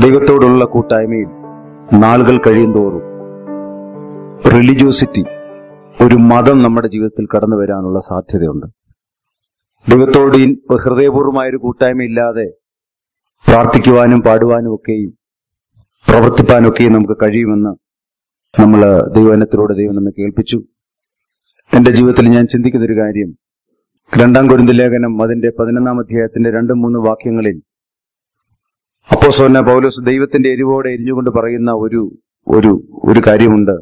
ദൈവത്തോടുള്ള കൂട്ടായ്മയിൽ നാളുകൾ കഴിയുന്തോറും റിലിജിയോസിറ്റി, ഒരു മതം നമ്മുടെ ജീവിതത്തിൽ കടന്നു വരാനുള്ള സാധ്യതയുണ്ട്. ദൈവത്തോട് ഹൃദയപൂർവ്വമായൊരു കൂട്ടായ്മയില്ലാതെ പ്രാർത്ഥിക്കുവാനും പാടുവാനും ഒക്കെയും പ്രവർത്തിപ്പാനൊക്കെയും നമുക്ക് കഴിയുമെന്ന് നമ്മൾ ദൈവവചനത്തിലൂടെ ദൈവം നമ്മെ കേൾപ്പിച്ചു. എന്റെ ജീവിതത്തിൽ ഞാൻ ചിന്തിക്കുന്നൊരു കാര്യം, 2 കൊരിന്ത്യർ ലേഖനം അതിന്റെ 11 അധ്യായത്തിന്റെ 2-3 വാക്യങ്ങളിൽ അപ്പോസ്തലനായ പൗലോസ് ദൈവത്തിന്റെ എരിവോടെ എരിഞ്ഞുകൊണ്ട് പറയുന്ന ഒരു കാര്യമുണ്ട്.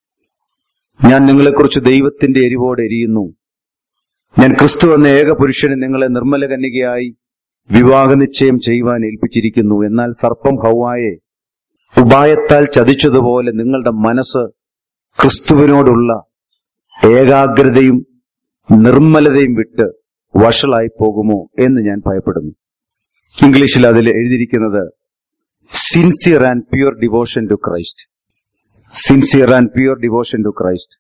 ഞാൻ നിങ്ങളെക്കുറിച്ച് ദൈവത്തിന്റെ എരിവോടെ എരിയുന്നു. ഞാൻ ക്രിസ്തു എന്ന ഏക പുരുഷന് നിങ്ങളെ നിർമ്മല കന്യകയായി വിവാഹ നിശ്ചയം ചെയ്യുവാൻ ഏൽപ്പിച്ചിരിക്കുന്നു. എന്നാൽ സർപ്പം ഹവ്വായെ ഉപായത്താൽ ചതിച്ചതുപോലെ നിങ്ങളുടെ മനസ്സ് ക്രിസ്തുവിനോടുള്ള ഏകാഗ്രതയും നിർമ്മലതയും വിട്ട് വഷളായി പോകുമോ എന്ന് ഞാൻ ഭയപ്പെടുന്നു. ഇംഗ്ലീഷിൽ അതിൽ എഴുതിയിരിക്കുന്നത് sincere and pure devotion to Christ. Sincere and pure devotion to Christ.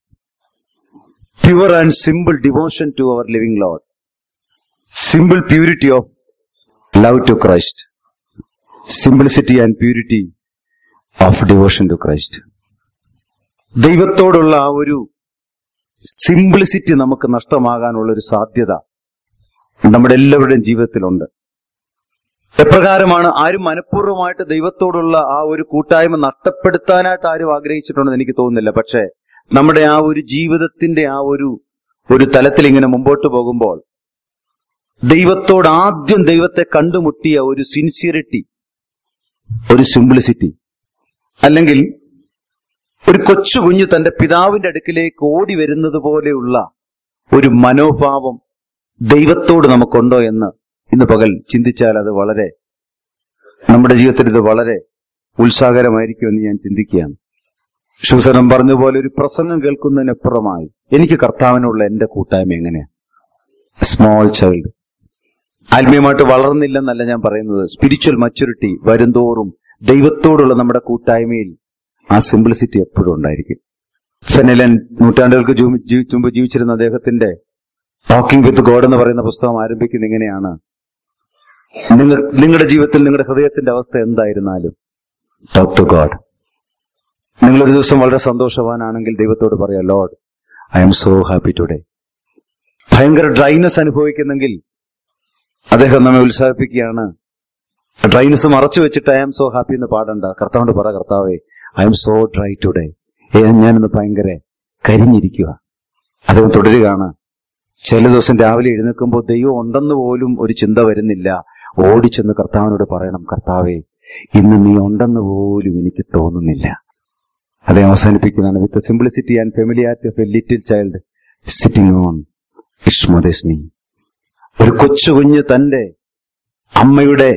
Pure and simple devotion to our living Lord. Simple purity of love to Christ. Simplicity and purity of devotion to Christ. ദൈവത്തോടുള്ള ആ ഒരു simplicity നമുക്ക് നഷ്ടമാകാനുള്ള ഒരു സാധ്യത നമ്മുടെ എല്ലാവരുടെയും ജീവിതത്തിലുണ്ട്. എപ്രകാരമാണ്? ആരും മനഃപൂർവ്വമായിട്ട് ദൈവത്തോടുള്ള ആ ഒരു കൂട്ടായ്മ നഷ്ടപ്പെടുത്താനായിട്ട് ആരും ആഗ്രഹിച്ചിട്ടുണ്ടെന്ന് എനിക്ക് തോന്നുന്നില്ല. പക്ഷേ നമ്മുടെ ആ ഒരു ജീവിതത്തിന്റെ ആ ഒരു തലത്തിൽ ഇങ്ങനെ മുമ്പോട്ട് പോകുമ്പോൾ ദൈവത്തോട് ആദ്യം ദൈവത്തെ കണ്ടുമുട്ടിയ ഒരു സിൻസിയറിറ്റി, ഒരു സിംപ്ലിസിറ്റി, അല്ലെങ്കിൽ ഒരു കൊച്ചു കുഞ്ഞ് തന്റെ പിതാവിന്റെ അടുക്കിലേക്ക് ഓടി വരുന്നത് പോലെയുള്ള ഒരു മനോഭാവം ദൈവത്തോട് നമുക്കുണ്ടോ എന്ന് ഇന്ന് പകൽ ചിന്തിച്ചാൽ അത് നമ്മുടെ ജീവിതത്തിൽ ഇത് വളരെ ഉത്സാഹകരമായിരിക്കുമെന്ന് ഞാൻ ചിന്തിക്കുകയാണ്. ശൂസനം പറഞ്ഞ പോലെ ഒരു പ്രസംഗം കേൾക്കുന്നതിനപ്പുറമായി എനിക്ക് കർത്താവിനുള്ള എന്റെ കൂട്ടായ്മ എങ്ങനെയാണ്? Small child. ആത്മീയമായിട്ട് വളർന്നില്ലെന്നല്ല ഞാൻ പറയുന്നത്. സ്പിരിച്വൽ മച്യൂരിറ്റി വരുംതോറും ദൈവത്തോടുള്ള നമ്മുടെ കൂട്ടായ്മയിൽ ആ സിംപ്ലിസിറ്റി എപ്പോഴും ഉണ്ടായിരിക്കും. ഫെനിലൻ നൂറ്റാണ്ടുകൾക്ക് മുമ്പ് ജീവിച്ചിരുന്ന അദ്ദേഹത്തിന്റെ ടോക്കിംഗ് വിത്ത് ഗോഡ് എന്ന് പറയുന്ന പുസ്തകം ആരംഭിക്കുന്നത് ഇങ്ങനെയാണ്: നിങ്ങളുടെ ജീവിതത്തിൽ നിങ്ങളുടെ ഹൃദയത്തിന്റെ അവസ്ഥ എന്തായിരുന്നാലും ടോക്ക് ടു ഗോഡ്. നിങ്ങളൊരു ദിവസം വളരെ സന്തോഷവാനാണെങ്കിൽ ദൈവത്തോട് പറയാം, Lord, I am so happy today. ഭയങ്കര ഡ്രൈനെസ് അനുഭവിക്കുന്നെങ്കിൽ അദ്ദേഹം നമ്മെ ഉത്സാഹിപ്പിക്കുകയാണ്. ഡ്രൈനെസ് മറച്ചു വെച്ചിട്ട് ഐ ആം സോ ഹാപ്പി എന്ന് പാടണ്ട. കർത്താവിനോട് പറ, കർത്താവേ, I am so dry today. ഞാനിന്ന് ഭയങ്കര കരിഞ്ഞിരിക്കുക. അദ്ദേഹം തുടരുകയാണ്. ചില ദിവസം രാവിലെ എഴുന്നേൽക്കുമ്പോൾ ദൈവം ഉണ്ടെന്ന് പോലും ഒരു ചിന്ത വരുന്നില്ല. ഓടിച്ചെന്ന് കർത്താവിനോട് പറയണം, കർത്താവേ, ഇന്ന് നീ ഉണ്ടെന്ന് പോലും എനിക്ക് തോന്നുന്നില്ല. അതേ അവസാനിപ്പിക്കുന്നതാണ്: with simplicity and familiarity of a little child sitting on its mother's knee. ഒരു കൊച്ചു കുഞ്ഞ് തന്റെ അമ്മയുടെ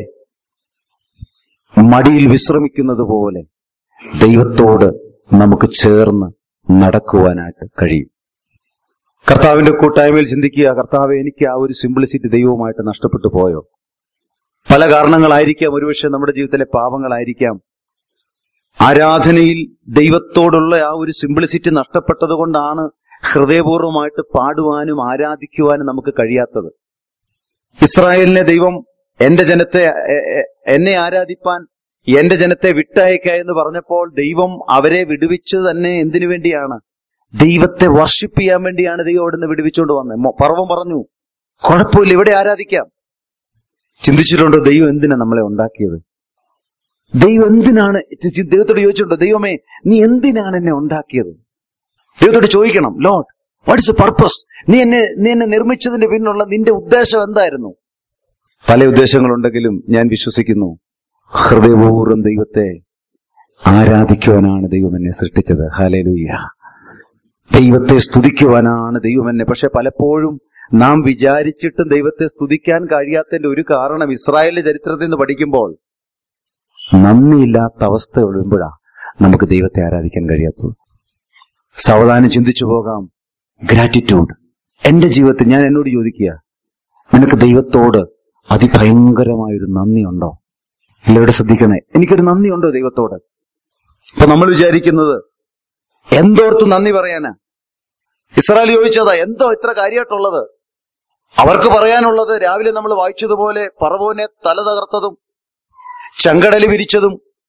മടിയിൽ വിശ്രമിക്കുന്നത് പോലെ ദൈവത്തോട് നമുക്ക് ചേർന്ന് നടക്കുവാനായിട്ട് കഴിയും. കർത്താവിന്റെ കൂട്ടായ്മയിൽ ചിന്തിക്കുക, കർത്താവെ, എനിക്ക് ആ ഒരു സിംപ്ലിസിറ്റി ദൈവവുമായിട്ട് നഷ്ടപ്പെട്ടു പോയോ? പല കാരണങ്ങളായിരിക്കാം. ഒരുപക്ഷെ നമ്മുടെ ജീവിതത്തിലെ പാപങ്ങളായിരിക്കാം. ആരാധനയിൽ ദൈവത്തോടുള്ള ആ ഒരു സിംപ്ലിസിറ്റി നഷ്ടപ്പെട്ടത് കൊണ്ടാണ് ഹൃദയപൂർവ്വമായിട്ട് പാടുവാനും ആരാധിക്കുവാനും നമുക്ക് കഴിയാത്തത്. ഇസ്രായേലിനെ ദൈവം എന്നെ ആരാധിപ്പാൻ എന്റെ ജനത്തെ വിട്ടയക്ക എന്ന് പറഞ്ഞപ്പോൾ ദൈവം അവരെ വിടുവിച്ചത് തന്നെ എന്തിനു വേണ്ടിയാണ്? ദൈവത്തെ വർഷിപ്പ് ചെയ്യാൻ വേണ്ടിയാണ് ദൈവം അവിടെ നിന്ന് വിടുവിച്ചുകൊണ്ട് വന്നത്. പർവ്വം പറഞ്ഞു, കുഴപ്പമില്ല, ഇവിടെ ആരാധിക്കാം. ചിന്തിച്ചിട്ടുണ്ടോ ദൈവം എന്തിനാ നമ്മളെ ഉണ്ടാക്കിയത്? ദൈവം എന്തിനാണ്? ദൈവത്തോട് ചോദിച്ചിട്ടുണ്ടോ, ദൈവമേ, നീ എന്തിനാണ് എന്നെ ഉണ്ടാക്കിയത്? ദൈവത്തോട് ചോദിക്കണം, Lord, what is the purpose? നീ എന്നെ നിർമ്മിച്ചതിന്റെ പിന്നിലുള്ള നിന്റെ ഉദ്ദേശം എന്തായിരുന്നു? പല ഉദ്ദേശങ്ങളുണ്ടെങ്കിലും ഞാൻ വിശ്വസിക്കുന്നു, ഹൃദയപൂർവ്വം ദൈവത്തെ ആരാധിക്കുവാനാണ് ദൈവം എന്നെ സൃഷ്ടിച്ചത്. ഹല്ലേലൂയ. ദൈവത്തെ സ്തുതിക്കുവാനാണ് ദൈവം എന്നെ. പക്ഷെ പലപ്പോഴും നാം വിചാരിച്ചിട്ടും ദൈവത്തെ സ്തുതിക്കാൻ കഴിയാത്തതിന്റെ ഒരു കാരണം ഇസ്രായേലിന്റെ ചരിത്രത്തിൽ നിന്ന് പഠിക്കുമ്പോൾ നന്ദിയില്ലാത്ത അവസ്ഥ ഒഴുകുമ്പോഴാണ് നമുക്ക് ദൈവത്തെ ആരാധിക്കാൻ കഴിയാത്തത്. സാവധാനം ചിന്തിച്ചു പോകാം. ഗ്രാറ്റിറ്റ്യൂഡ്. എന്റെ ജീവിതത്തിൽ ഞാൻ എന്നോട് ചോദിക്കുക, നിനക്ക് ദൈവത്തോട് അതിഭയങ്കരമായൊരു നന്ദിയുണ്ടോ? എല്ലാവരും ശ്രദ്ധിക്കണേ, എനിക്കൊരു നന്ദിയുണ്ടോ ദൈവത്തോട്? ഇപ്പൊ നമ്മൾ വിചാരിക്കുന്നത് എന്തോർത്ത് നന്ദി പറയാനാ? ഇസ്രായേൽ ചോദിച്ചതാ, എന്തോ ഇത്ര കാര്യമായിട്ടുള്ളത്? അവർക്ക് പറയാനുള്ളത് രാവിലെ നമ്മൾ വായിച്ചതുപോലെ പറവോനെ തല തകർത്തതും ചെങ്കടല് വിരിച്ചതും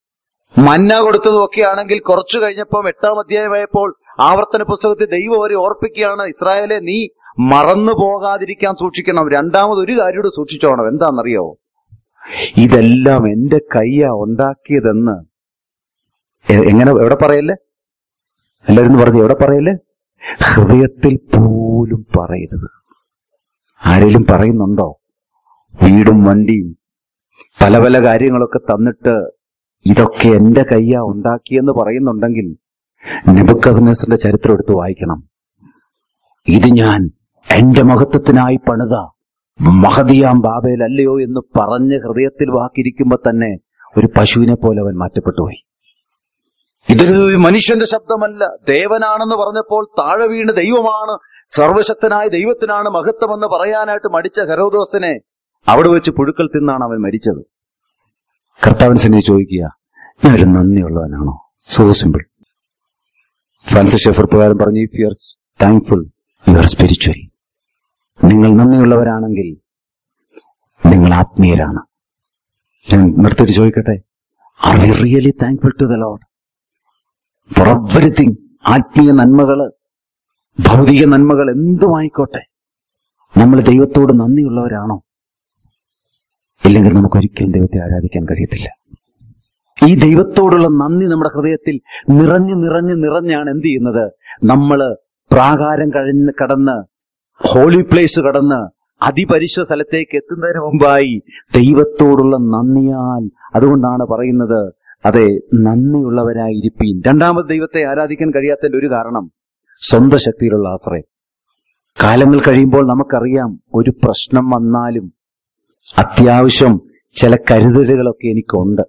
മന്ന കൊടുത്തതും ഒക്കെ ആണെങ്കിൽ കുറച്ചു കഴിഞ്ഞപ്പോൾ 8-ാം അധ്യായമായപ്പോൾ ആവർത്തന പുസ്തകത്തിൽ ദൈവം അവരെ ഓർപ്പിക്കുകയാണ്, ഇസ്രായേലെ നീ മറന്നു പോകാതിരിക്കാൻ സൂക്ഷിക്കണം. രണ്ടാമതൊരു കാര്യം കൂടെ സൂക്ഷിച്ചോണം. എന്താണെന്നറിയോ? ഇതെല്ലാം എന്റെ കയ്യാ ഉണ്ടാക്കിയതെന്ന് എങ്ങനെ, എവിടെ പറയല്ലേ? എല്ലാവരും പറഞ്ഞു, എവിടെ പറയല്ലേ? ഹൃദയത്തിൽ പോലും പറയരുത്. ആരെങ്കിലും പറയുന്നുണ്ടോ? വീടും വണ്ടിയും പല പല കാര്യങ്ങളൊക്കെ തന്നിട്ട് ഇതൊക്കെ എന്റെ കയ്യാ ഉണ്ടാക്കിയെന്ന് പറയുന്നുണ്ടെങ്കിൽ നെബൂഖദ്നേസറിന്റെ ചരിത്രം എടുത്ത് വായിക്കണം. ഇത് ഞാൻ എന്റെ മഹത്വത്തിനായി പണിത മഹദിയാം ബാബേൽ അല്ലയോ എന്ന് പറഞ്ഞ് ഹൃദയത്തിൽ വാക്കിരിക്കുമ്പോ തന്നെ ഒരു പശുവിനെ പോലെ അവൻ മാറ്റപ്പെട്ടുപോയി. ഇതൊരു മനുഷ്യന്റെ ശബ്ദമല്ല, ദേവനാണെന്ന് പറഞ്ഞപ്പോൾ താഴെ വീണ് ദൈവമാണ്, സർവശക്തനായ ദൈവത്തിനാണ് മഹത്വമെന്ന് പറയാനായിട്ട് മടിച്ച ഹെരോദോസിനെ അവിടെ വെച്ച് പുഴുക്കൾ തിന്നാണ് അവൻ മരിച്ചത്. കർത്താവിൻ സന്നിധി ചോദിക്കുക, ഞാനൊരു നന്ദിയുള്ളവനാണോ? So simple. ഫ്രാൻസിസ് ഷെഫർ പ്രകാരം പറഞ്ഞു, if you are thankful you are spiritual. നിങ്ങൾ നന്ദിയുള്ളവരാണെങ്കിൽ നിങ്ങൾ ആത്മീയരാണ്. ഞാൻ നിർത്തിയിട്ട് ചോദിക്കട്ടെ, are we really thankful to the Lord for everything? ആത്മീയ നന്മകള്, ഭൗതിക നന്മകൾ എന്തുമായിക്കോട്ടെ, നമ്മൾ ദൈവത്തോട് നന്ദിയുള്ളവരാണോ? ഇല്ലെങ്കിൽ നമുക്കൊരിക്കലും ദൈവത്തെ ആരാധിക്കാൻ കഴിയത്തില്ല. ഈ ദൈവത്തോടുള്ള നന്ദി നമ്മുടെ ഹൃദയത്തിൽ നിറഞ്ഞാണ് എന്ത് ചെയ്യുന്നത്? നമ്മള് പ്രാകാരം കടന്ന് ഹോളി പ്ലേസ് കടന്ന് അതിപരിശുദ്ധ സ്ഥലത്തേക്ക് എത്തുന്നതിന് മുമ്പായി ദൈവത്തോടുള്ള നന്ദിയാൽ, അതുകൊണ്ടാണ് പറയുന്നത്, അതെ, നന്ദിയുള്ളവരായിരിപ്പീൻ. രണ്ടാമത് ദൈവത്തെ ആരാധിക്കാൻ കഴിയാത്തതിന്റെ ഒരു കാരണം സ്വന്തം ശക്തിയിലുള്ള ആശ്രയം. കാലങ്ങൾ കഴിയുമ്പോൾ നമുക്കറിയാം, ഒരു പ്രശ്നം വന്നാലും അത്യാവശ്യം ചില കരുതലുകളൊക്കെ എനിക്കുണ്ട്.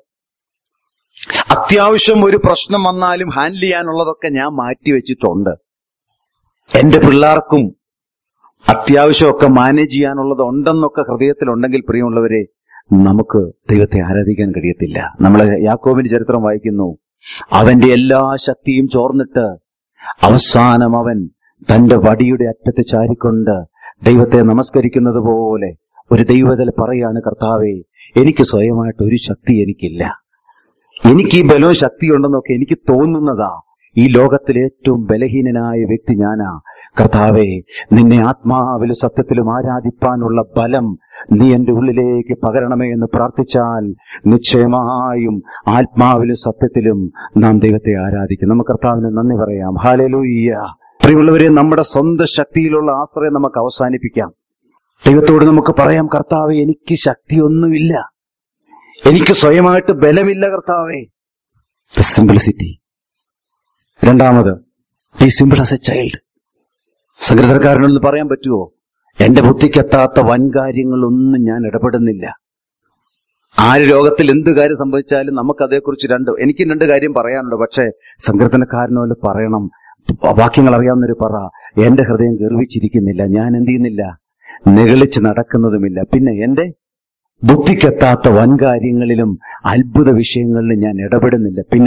അത്യാവശ്യം ഒരു പ്രശ്നം വന്നാലും ഹാൻഡിൽ ചെയ്യാനുള്ളതൊക്കെ ഞാൻ മാറ്റിവെച്ചിട്ടുണ്ട്. എന്റെ പിള്ളേർക്കും അത്യാവശ്യമൊക്കെ മാനേജ് ചെയ്യാനുള്ളത് ഉണ്ടെന്നൊക്കെ ഹൃദയത്തിലുണ്ടെങ്കിൽ, പ്രിയമുള്ളവരെ, നമുക്ക് ദൈവത്തെ ആരാധിക്കാൻ കഴിയത്തില്ല. നമ്മളെ യാക്കോബിന്റെ ചരിത്രം വായിക്കുന്നു. അവന്റെ എല്ലാ ശക്തിയും ചോർന്നിട്ട് അവസാനം അവൻ തന്റെ വടിയുടെ അറ്റത്ത് ചാരിക്കൊണ്ട് ദൈവത്തെ നമസ്കരിക്കുന്നത് പോലെ ഒരു ദൈവത്തിൽ പറയാണ്, കർത്താവേ, എനിക്ക് സ്വയമായിട്ട് ഒരു ശക്തി എനിക്കില്ല, എനിക്ക് ഈ ബലവും ശക്തിയുണ്ടെന്നൊക്കെ എനിക്ക് തോന്നുന്നതാ. ഈ ലോകത്തിലെ ഏറ്റവും ബലഹീനനായ വ്യക്തി ഞാനാ. കർത്താവേ, നിന്നെ ആത്മാവിലും സത്യത്തിലും ആരാധിപ്പാനുള്ള ബലം നീ എന്റെ ഉള്ളിലേക്ക് പകരണമേ എന്ന് പ്രാർത്ഥിച്ചാൽ നിശ്ചയമായും ആത്മാവിലും സത്യത്തിലും നാം ദൈവത്തെ ആരാധിക്കും. നമുക്ക് കർത്താവിന് നന്ദി പറയാം. ഹല്ലേലൂയ. പ്രിയമുള്ളവരെ, നമ്മുടെ സ്വന്തം ശക്തിയിലുള്ള ആശ്രയം നമുക്ക് അവസാനിപ്പിക്കാം. ദൈവത്തോട് നമുക്ക് പറയാം, കർത്താവേ, എനിക്ക് ശക്തിയൊന്നുമില്ല, എനിക്ക് സ്വയമായിട്ട് ബലമില്ല കർത്താവേ. സിംപ്ലിസിറ്റി. രണ്ടാമത്, be simple as a child. സങ്കീർത്തനക്കാരനൊന്ന് പറയാൻ പറ്റുമോ? എന്റെ ബുദ്ധിക്കെത്താത്ത വൻകാര്യങ്ങളൊന്നും ഞാൻ ഇടപെടുന്നില്ല. ആര് ലോകത്തിൽ എന്ത് കാര്യം സംഭവിച്ചാലും നമുക്കതേക്കുറിച്ച് എനിക്കും രണ്ട് കാര്യം പറയാനുണ്ട്. പക്ഷേ സങ്കീർത്തനക്കാരനോട് പറയണം, വാക്യങ്ങൾ അറിയാവുന്നൊരു പറ, എന്റെ ഹൃദയം ഗർവിച്ചിരിക്കുന്നില്ല, ഞാൻ എന്ത് ചെയ്യുന്നില്ല, നെകളിച്ച് നടക്കുന്നതുമില്ല. പിന്നെ എന്റെ ബുദ്ധിക്കെത്താത്ത വൻകാര്യങ്ങളിലും അത്ഭുത വിഷയങ്ങളിലും ഞാൻ ഇടപെടുന്നില്ല. പിന്നെ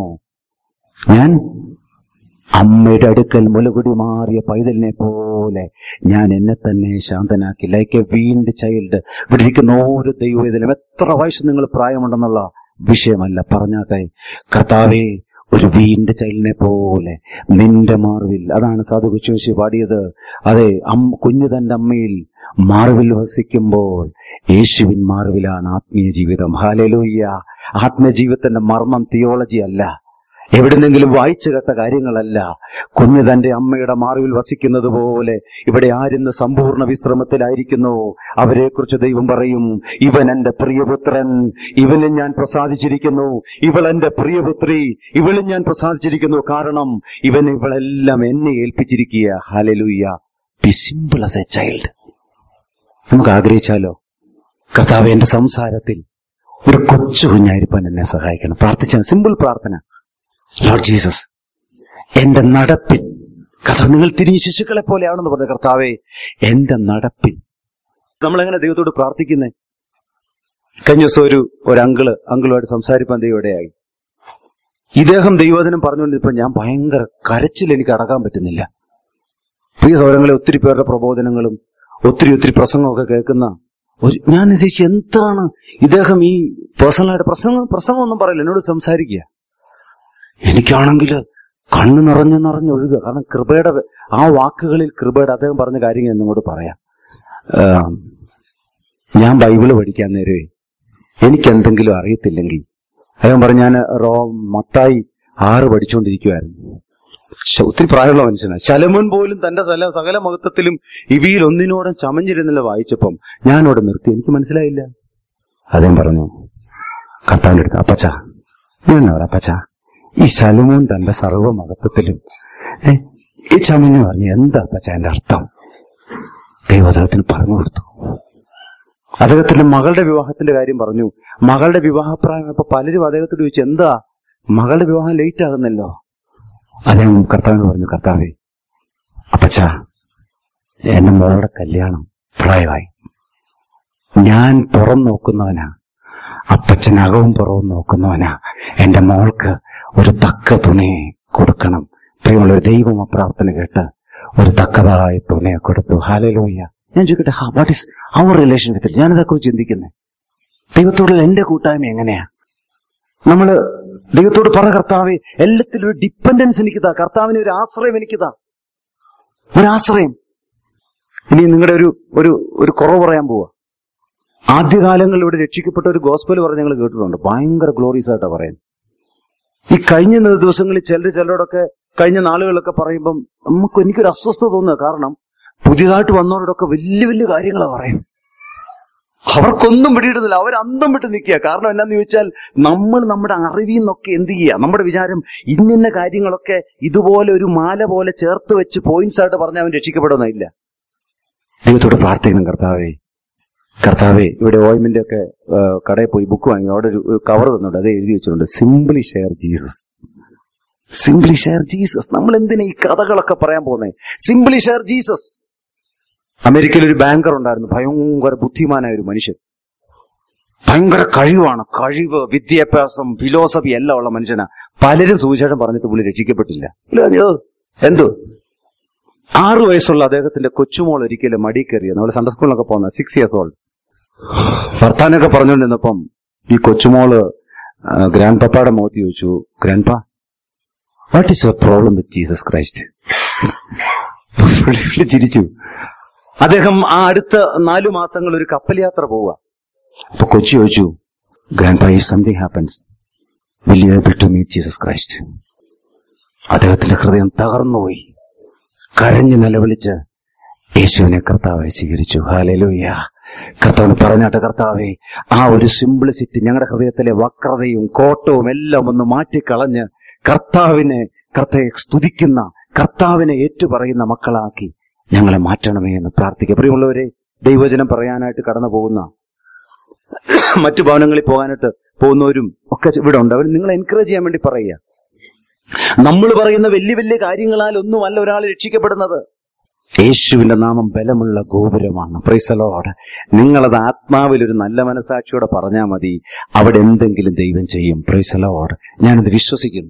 ഞാൻ അമ്മയുടെ അടുക്കൽ മുലകുടി മാറിയ പൈതലിനെ പോലെ ഞാൻ എന്നെ തന്നെ ശാന്തനാക്കി. Like a weaned child. ഇവിടെ ഇരിക്കുന്ന ഓരോ ദൈവവേദനയും എത്ര വയസ്സ് നിങ്ങൾ പ്രായമുണ്ടെന്നുള്ള വിഷയമല്ല. പറഞ്ഞാട്ടെ, കർത്താവേ, ഒരു വീൻഡ് ചൈൽഡിനെ പോലെ നിന്റെ മാർവിൽ. അതാണ് സാധു കൊച്ചുവശി പാടിയത്. അതെ, കുഞ്ഞു തന്റെ അമ്മയിൽ മാർവിൽ വസിക്കുമ്പോൾ യേശുവിൻ മാർവിലാണ് ആത്മീയ ജീവിതം. ഹല്ലേലൂയ. ആത്മീയ ജീവിതത്തിന്റെ മർമ്മം തിയോളജി അല്ല, എവിടെന്നെങ്കിലും വായിച്ചു കേട്ട കാര്യങ്ങളല്ല. കുഞ്ഞ് തന്റെ അമ്മയുടെ മാറിവിൽ വസിക്കുന്നത് പോലെ ഇവിടെ ആരിന്ന് സമ്പൂർണ്ണ വിശ്രമത്തിലായിരിക്കുന്നു അവരെക്കുറിച്ച് ദൈവം പറയും, ഇവൻ എന്റെ പ്രിയപുത്രൻ, ഇവനിൽ ഞാൻ പ്രസാദിച്ചിരിക്കുന്നു, ഇവൾ എന്റെ പ്രിയപുത്രി, ഇവളിൽ ഞാൻ പ്രസാദിച്ചിരിക്കുന്നു. കാരണം ഇവളെല്ലാം എന്നെ ഏൽപ്പിച്ചിരിക്കുക. Hallelujah. Be simple as a child. നമുക്ക് ആഗ്രഹിച്ചാലോ, കർത്താവേ, എന്റെ സംസാരത്തിൽ ഒരു കൊച്ചു കുഞ്ഞായിരിക്കാൻ എന്നെ സഹായിക്കണം. പ്രാർത്ഥിച്ചാൽ സിമ്പിൾ പ്രാർത്ഥന. ലോർഡ് ജീസസ്, എന്റെ നടപ്പിൽ, കർത്താവ്, നിങ്ങൾ തിരിഞ്ഞ് ശിശുക്കളെ പോലെയാണെന്ന് പറഞ്ഞ കർത്താവേ, എന്റെ നടപ്പിൽ. നമ്മളെങ്ങനെ ദൈവത്തോട് പ്രാർത്ഥിക്കുന്നേ? കഴിഞ്ഞ ദിവസം ഒരു അങ്കിളുമായിട്ട് സംസാരിപ്പാൻ ദൈവയുടെയായി. ഇദ്ദേഹം ദൈവവചനം പറഞ്ഞുകൊണ്ടിരിപ്പോൾ ഞാൻ ഭയങ്കര കരച്ചിൽ, എനിക്ക് അടക്കാൻ പറ്റുന്നില്ല. പ്രിയ സൗരങ്ങളെ, ഒത്തിരി പേരുടെ പ്രബോധനങ്ങളും ഒത്തിരി പ്രസംഗമൊക്കെ കേൾക്കുന്ന ഞാൻ ഉദ്ദേശിച്ചു എന്താണ് ഇദ്ദേഹം ഈ പേഴ്സണലായിട്ട് പ്രസംഗമൊന്നും പറയില്ല, എന്നോട് സംസാരിക്കുക. എനിക്കാണെങ്കിൽ കണ്ണ് നിറഞ്ഞൊഴുകുക. കാരണം കൃപയുടെ ആ വാക്കുകളിൽ കൃപയുടെ അദ്ദേഹം പറഞ്ഞ കാര്യങ്ങൾ എന്നോട് പറയാം. ഞാൻ ബൈബിള് പഠിക്കാൻ നേരമേ എനിക്കെന്തെങ്കിലും അറിയത്തില്ലെങ്കിൽ അദ്ദേഹം പറഞ്ഞു, ഞാൻ മത്തായി 6 പഠിച്ചുകൊണ്ടിരിക്കുവായിരുന്നു. ഒത്തിരി പ്രായമുള്ള മനുഷ്യനാണ്. ശലോമോൻ പോലും തന്റെ സകല മഹത്വത്തിലും ഇവയിൽ ഒന്നിനോടും ചമഞ്ഞിരുന്നില്ല വായിച്ചപ്പം ഞാനോട് നിർത്തി. എനിക്ക് മനസ്സിലായില്ല. അദ്ദേഹം പറഞ്ഞു കർത്താവിന്റെ അടുത്ത്, അപ്പച്ചാ ഞാൻ അപ്പച്ചാ ഈ ശലോമോൻ തന്റെ സർവ്വ മഹത്വത്തിലും ഈ ചമഞ്ഞു പറഞ്ഞു എന്താ അപ്പച്ചാ എന്റെ അർത്ഥം? ദൈവം അദ്ദേഹത്തിന് പറഞ്ഞു കൊടുത്തു. അദ്ദേഹത്തിന്റെ മകളുടെ വിവാഹത്തിന്റെ കാര്യം പറഞ്ഞു. മകളുടെ വിവാഹപ്രായം അപ്പൊ പലരും അദ്ദേഹത്തോട് ചോദിച്ചു, എന്താ മകളുടെ വിവാഹം ലേറ്റ് ആകുന്നല്ലോ? അദ്ദേഹം കർത്താവിന് പറഞ്ഞു, കർത്താവേ അപ്പച്ചാ എന്റെ മോളുടെ കല്യാണം പ്രായമായി. ഞാൻ പുറം നോക്കുന്നവനാ, അപ്പച്ചനകവും പുറവും നോക്കുന്നവനാ. എന്റെ മോൾക്ക് ഒരു തക്ക തുണി കൊടുക്കണം. പ്രിയമുള്ള ഒരു ദൈവം ആ പ്രാർത്ഥന കേട്ട് ഒരു തക്കതായ തുണയെ കൊടുത്തു. ഹല്ലേലൂയ. ഞാൻ ചോദിക്കട്ടെ, what is our relation with? ഞാനിതൊക്കെ ചിന്തിക്കുന്നത് ദൈവത്തോടുള്ള എന്റെ കൂട്ടായ്മ എങ്ങനെയാ? നമ്മള് ദൈവത്തോട് പറ, കർത്താവേ എല്ലാത്തിലും ഒരു ഡിപ്പെൻഡൻസ് എനിക്കിതാ, കർത്താവിന് ഒരു ആശ്രയം എനിക്കിതാ, ഒരാശ്രയം. ഇനി നിങ്ങളുടെ ഒരു കുറവ് പറയാൻ പോവാ. ആദ്യകാലങ്ങളിൽ ഇവിടെ രക്ഷിക്കപ്പെട്ട ഒരു ഗോസ്പൽ പറഞ്ഞ് ഞങ്ങൾ കേട്ടിട്ടുണ്ട്. ഭയങ്കര ഗ്ലോറീസ് ആയിട്ടാ പറയുന്നത്. ഈ കഴിഞ്ഞ ദിവസങ്ങളിൽ ചിലരോടൊക്കെ കഴിഞ്ഞ നാളുകളിലൊക്കെ പറയുമ്പം എനിക്കൊരു അസ്വസ്ഥത തോന്നുക. കാരണം പുതിയതായിട്ട് വന്നവരോടൊക്കെ വലിയ വലിയ കാര്യങ്ങളാ പറയും. അവർക്കൊന്നും പിടിയിടുന്നില്ല, അവർ അന്തം വിട്ട് നിൽക്കുക. കാരണം എന്നാന്ന് ചോദിച്ചാൽ നമ്മൾ നമ്മുടെ അറിവിൽ നിന്നൊക്കെ എന്ത് ചെയ്യുക, നമ്മുടെ വിചാരം ഇന്ന കാര്യങ്ങളൊക്കെ ഇതുപോലെ ഒരു മാല പോലെ ചേർത്ത് വെച്ച് പോയിന്റ്സ് ആയിട്ട് പറഞ്ഞാൽ അവൻ രക്ഷിക്കപ്പെടുന്നില്ല. ദൈവത്തോട് പ്രാർത്ഥിക്കണം, കർത്താവേ ഇവിടെ ഓയിന്റിന്റെ ഒക്കെ കടയിൽ പോയി ബുക്ക് വാങ്ങി അവിടെ ഒരു കവർ തന്നുണ്ട്, അത് എഴുതി വെച്ചിട്ടുണ്ട്, simply share Jesus. Simply share Jesus. നമ്മൾ എന്തിനാ ഈ കഥകളൊക്കെ പറയാൻ പോകുന്നത്? Simply share Jesus. അമേരിക്കയിൽ ഒരു ബാങ്കർ ഉണ്ടായിരുന്നു, ഭയങ്കര ബുദ്ധിമാനായ ഒരു മനുഷ്യൻ, ഭയങ്കര കഴിവാണ്, വിദ്യാഭ്യാസം, ഫിലോസഫി എല്ലാം ഉള്ള മനുഷ്യനാ. പലരും സുവിശേഷം പറഞ്ഞിട്ട് പുള്ളി രക്ഷിക്കപ്പെട്ടില്ല. എന്തോ 6 വയസ്സുള്ള അദ്ദേഹത്തിന്റെ കൊച്ചുമോൾ ഒരിക്കലും മടി കയറിയ, നമ്മൾ സൺഡേ സ്കൂളിലൊക്കെ പോകുന്ന 6 years old, വർത്താനൊക്കെ പറഞ്ഞുകൊണ്ടിരുന്നപ്പം ഈ കൊച്ചുമോള് ഗ്രാൻഡ് പപ്പയുടെ മുഖത്ത് ചോദിച്ചു, grandpa what is your problem with Jesus Christ? ചിരിച്ചു. അദ്ദേഹം ആ അടുത്ത 4 മാസങ്ങൾ ഒരു കപ്പൽ യാത്ര പോവുക. അപ്പൊ കൊച്ചു ചോദിച്ചു, grandpa if something happens will you able to meet Jesus Christ? അദ്ദേഹത്തിന്റെ ഹൃദയം തകർന്നുപോയി. കരഞ്ഞു നിലവിളിച്ച് യേശുവിനെ കർത്താവായി സ്വീകരിച്ചു. ഹല്ലേലൂയ. കർത്താവിന് പറഞ്ഞാട്ടെ, കർത്താവേ ആ ഒരു സിംപ്ലിസിറ്റി, ഞങ്ങളുടെ ഹൃദയത്തിലെ വക്രതയും കോട്ടവും എല്ലാം ഒന്ന് മാറ്റിക്കളഞ്ഞ് കർത്താവിനെ സ്തുതിക്കുന്ന, കർത്താവിനെ ഏറ്റുപറയുന്ന മക്കളാക്കി ഞങ്ങളെ മാറ്റണമേ എന്ന് പ്രാർത്ഥിക്കുക. പ്രിയമുള്ളവരെ, ദൈവവചനം പറയാനായിട്ട് കടന്നു പോകുന്ന, മറ്റു ഭവനങ്ങളിൽ പോകാനായിട്ട് പോകുന്നവരും ഒക്കെ ഇവിടെ ഉണ്ട്. അവർ നിങ്ങളെ എൻകറേജ് ചെയ്യാൻ വേണ്ടി പറയുക. നമ്മൾ പറയുന്ന വലിയ വലിയ കാര്യങ്ങളാൽ ഒന്നുമല്ല ഒരാൾ രക്ഷിക്കപ്പെടുന്നത്. യേശുവിന്റെ നാമം ബലമുള്ള ഗോപുരമാണ്. Price the Lord. നിങ്ങളത് ആത്മാവിൽ ഒരു നല്ല മനസാക്ഷിയോടെ പറഞ്ഞാൽ മതി, അവിടെ എന്തെങ്കിലും ദൈവം ചെയ്യും. Praise the lord. ഞാനത് വിശ്വസിക്കുന്നു.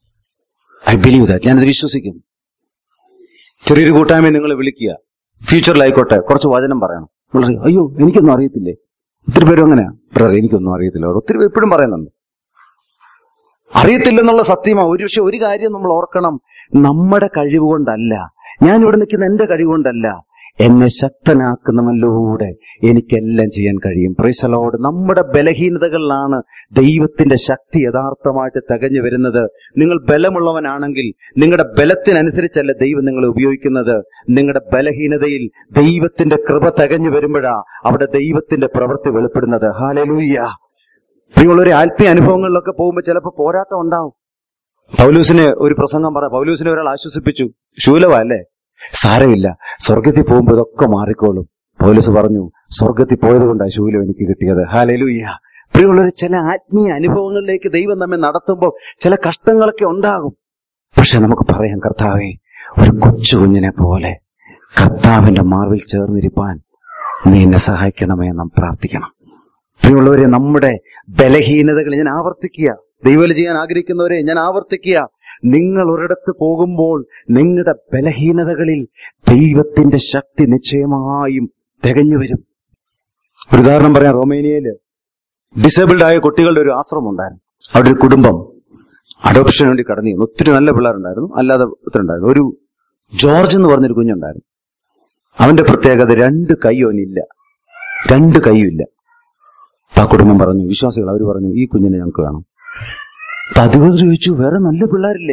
I believe that. ഞാനത് വിശ്വസിക്കുന്നു. ചെറിയൊരു കൂട്ടായ്മയെ നിങ്ങൾ വിളിക്കുക, ഫ്യൂച്ചറിലായിക്കോട്ടെ, കുറച്ച് വചനം പറയണം. അയ്യോ എനിക്കൊന്നും അറിയത്തില്ലേ? ഒത്തിരി പേരും അങ്ങനെയാ, ബ്രദർ എനിക്കൊന്നും അറിയത്തില്ല. ഒത്തിരി പേര് എപ്പോഴും പറയുന്നുണ്ട് അറിയത്തില്ലെന്നുള്ള സത്യമാ. പക്ഷെ ഒരു കാര്യം നമ്മൾ ഓർക്കണം, നമ്മുടെ കഴിവ് കൊണ്ടല്ല, ഞാൻ ഇവിടെ നിൽക്കുന്ന എന്റെ കഴിവുകൊണ്ടല്ല, എന്നെ ശക്തനാക്കുന്നവനിലൂടെ എനിക്കെല്ലാം ചെയ്യാൻ കഴിയും. Praise the lord. നമ്മുടെ ബലഹീനതകളിലാണ് ദൈവത്തിന്റെ ശക്തി യഥാർത്ഥമായിട്ട് തികഞ്ഞു വരുന്നത്. നിങ്ങൾ ബലമുള്ളവനാണെങ്കിൽ നിങ്ങളുടെ ബലത്തിനനുസരിച്ചല്ല ദൈവം നിങ്ങളെ ഉപയോഗിക്കുന്നത്. നിങ്ങളുടെ ബലഹീനതയിൽ ദൈവത്തിന്റെ കൃപ തികഞ്ഞു വരുമ്പോഴാ അവിടെ ദൈവത്തിന്റെ പ്രവൃത്തി വെളിപ്പെടുന്നത്. ഹല്ലേലൂയ. പ്രിയമുള്ളവരെ, ആത്മീയ അനുഭവങ്ങളിലൊക്കെ പോകുമ്പോൾ ചിലപ്പോൾ പോരാട്ടം ഉണ്ടാവും. പൗലൂസിന് ഒരു പ്രസംഗം പൗലൂസിനെ ഒരാൾ ആശ്വസിപ്പിച്ചു. ശൂലവാ അല്ലേ? സാരമില്ല, സ്വർഗത്തിൽ പോകുമ്പോൾ ഇതൊക്കെ മാറിക്കോളും. പൗലൂസ് പറഞ്ഞു, സ്വർഗത്തിൽ പോയത് കൊണ്ടാണ് ശൂലം എനിക്ക് കിട്ടിയത്. ഹല്ലേലൂയ. പ്രിയമുള്ളവരെ, ചില ആത്മീയ അനുഭവങ്ങളിലേക്ക് ദൈവം നമ്മെ നടത്തുമ്പോൾ ചില കഷ്ടങ്ങളൊക്കെ ഉണ്ടാകും. പക്ഷെ നമുക്ക് പറയാം, കർത്താവേ ഒരു കൊച്ചു കുഞ്ഞിനെ പോലെ കർത്താവിന്റെ മാർവിൽ ചേർന്നിരിപ്പാൻ നീ എന്നെ സഹായിക്കണമേ എന്ന് നാം പ്രാർത്ഥിക്കണം. പ്രിയമുള്ളവരെ, നമ്മുടെ ബലഹീനതകൾ ഞാൻ ആവർത്തിക്കുക, ദൈവം ചെയ്യാൻ ആഗ്രഹിക്കുന്നവരെ ഞാൻ ആവർത്തിക്കുക, നിങ്ങൾ ഒരിടത്ത് പോകുമ്പോൾ നിങ്ങളുടെ ബലഹീനതകളിൽ ദൈവത്തിന്റെ ശക്തി നിശ്ചയമായും തികഞ്ഞു വരും. ഒരു ഉദാഹരണം പറയാം. റൊമേനിയയില് ഡിസേബിൾഡ് ആയ കുട്ടികളുടെ ഒരു ആശ്രമം ഉണ്ടായിരുന്നു. അവിടെ ഒരു കുടുംബം അഡോപ്ഷന് വേണ്ടി കടന്നു. ഒത്തിരി നല്ല പിള്ളേരുണ്ടായിരുന്നു, അല്ലാതെ ഒത്തിരി ഉണ്ടായിരുന്നു. ഒരു ജോർജ് എന്ന് പറഞ്ഞൊരു കുഞ്ഞുണ്ടായിരുന്നു. അവന്റെ പ്രത്യേകത 2 കൈയോനില്ല, 2 കൈയുമില്ല. ആ കുടുംബം പറഞ്ഞു, വിശ്വാസികൾ അവർ പറഞ്ഞു, ഈ കുഞ്ഞിനെ ഞങ്ങൾക്ക് വേണം. അപ്പൊ അധികൃതർ ചോദിച്ചു, വേറെ നല്ല പിള്ളേരില്ലേ?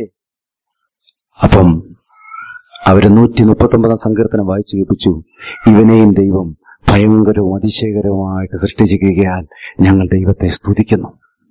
അപ്പം അവര് 139 സങ്കീർത്തനം വായിച്ചു കേൾപ്പിച്ചു. ഇവനെയും ദൈവം ഭയങ്കരവും അതിശയകരവുമായിട്ട് സൃഷ്ടിച്ചിരിക്കുകയാൽ ഞങ്ങൾ ദൈവത്തെ സ്തുതിക്കുന്നു.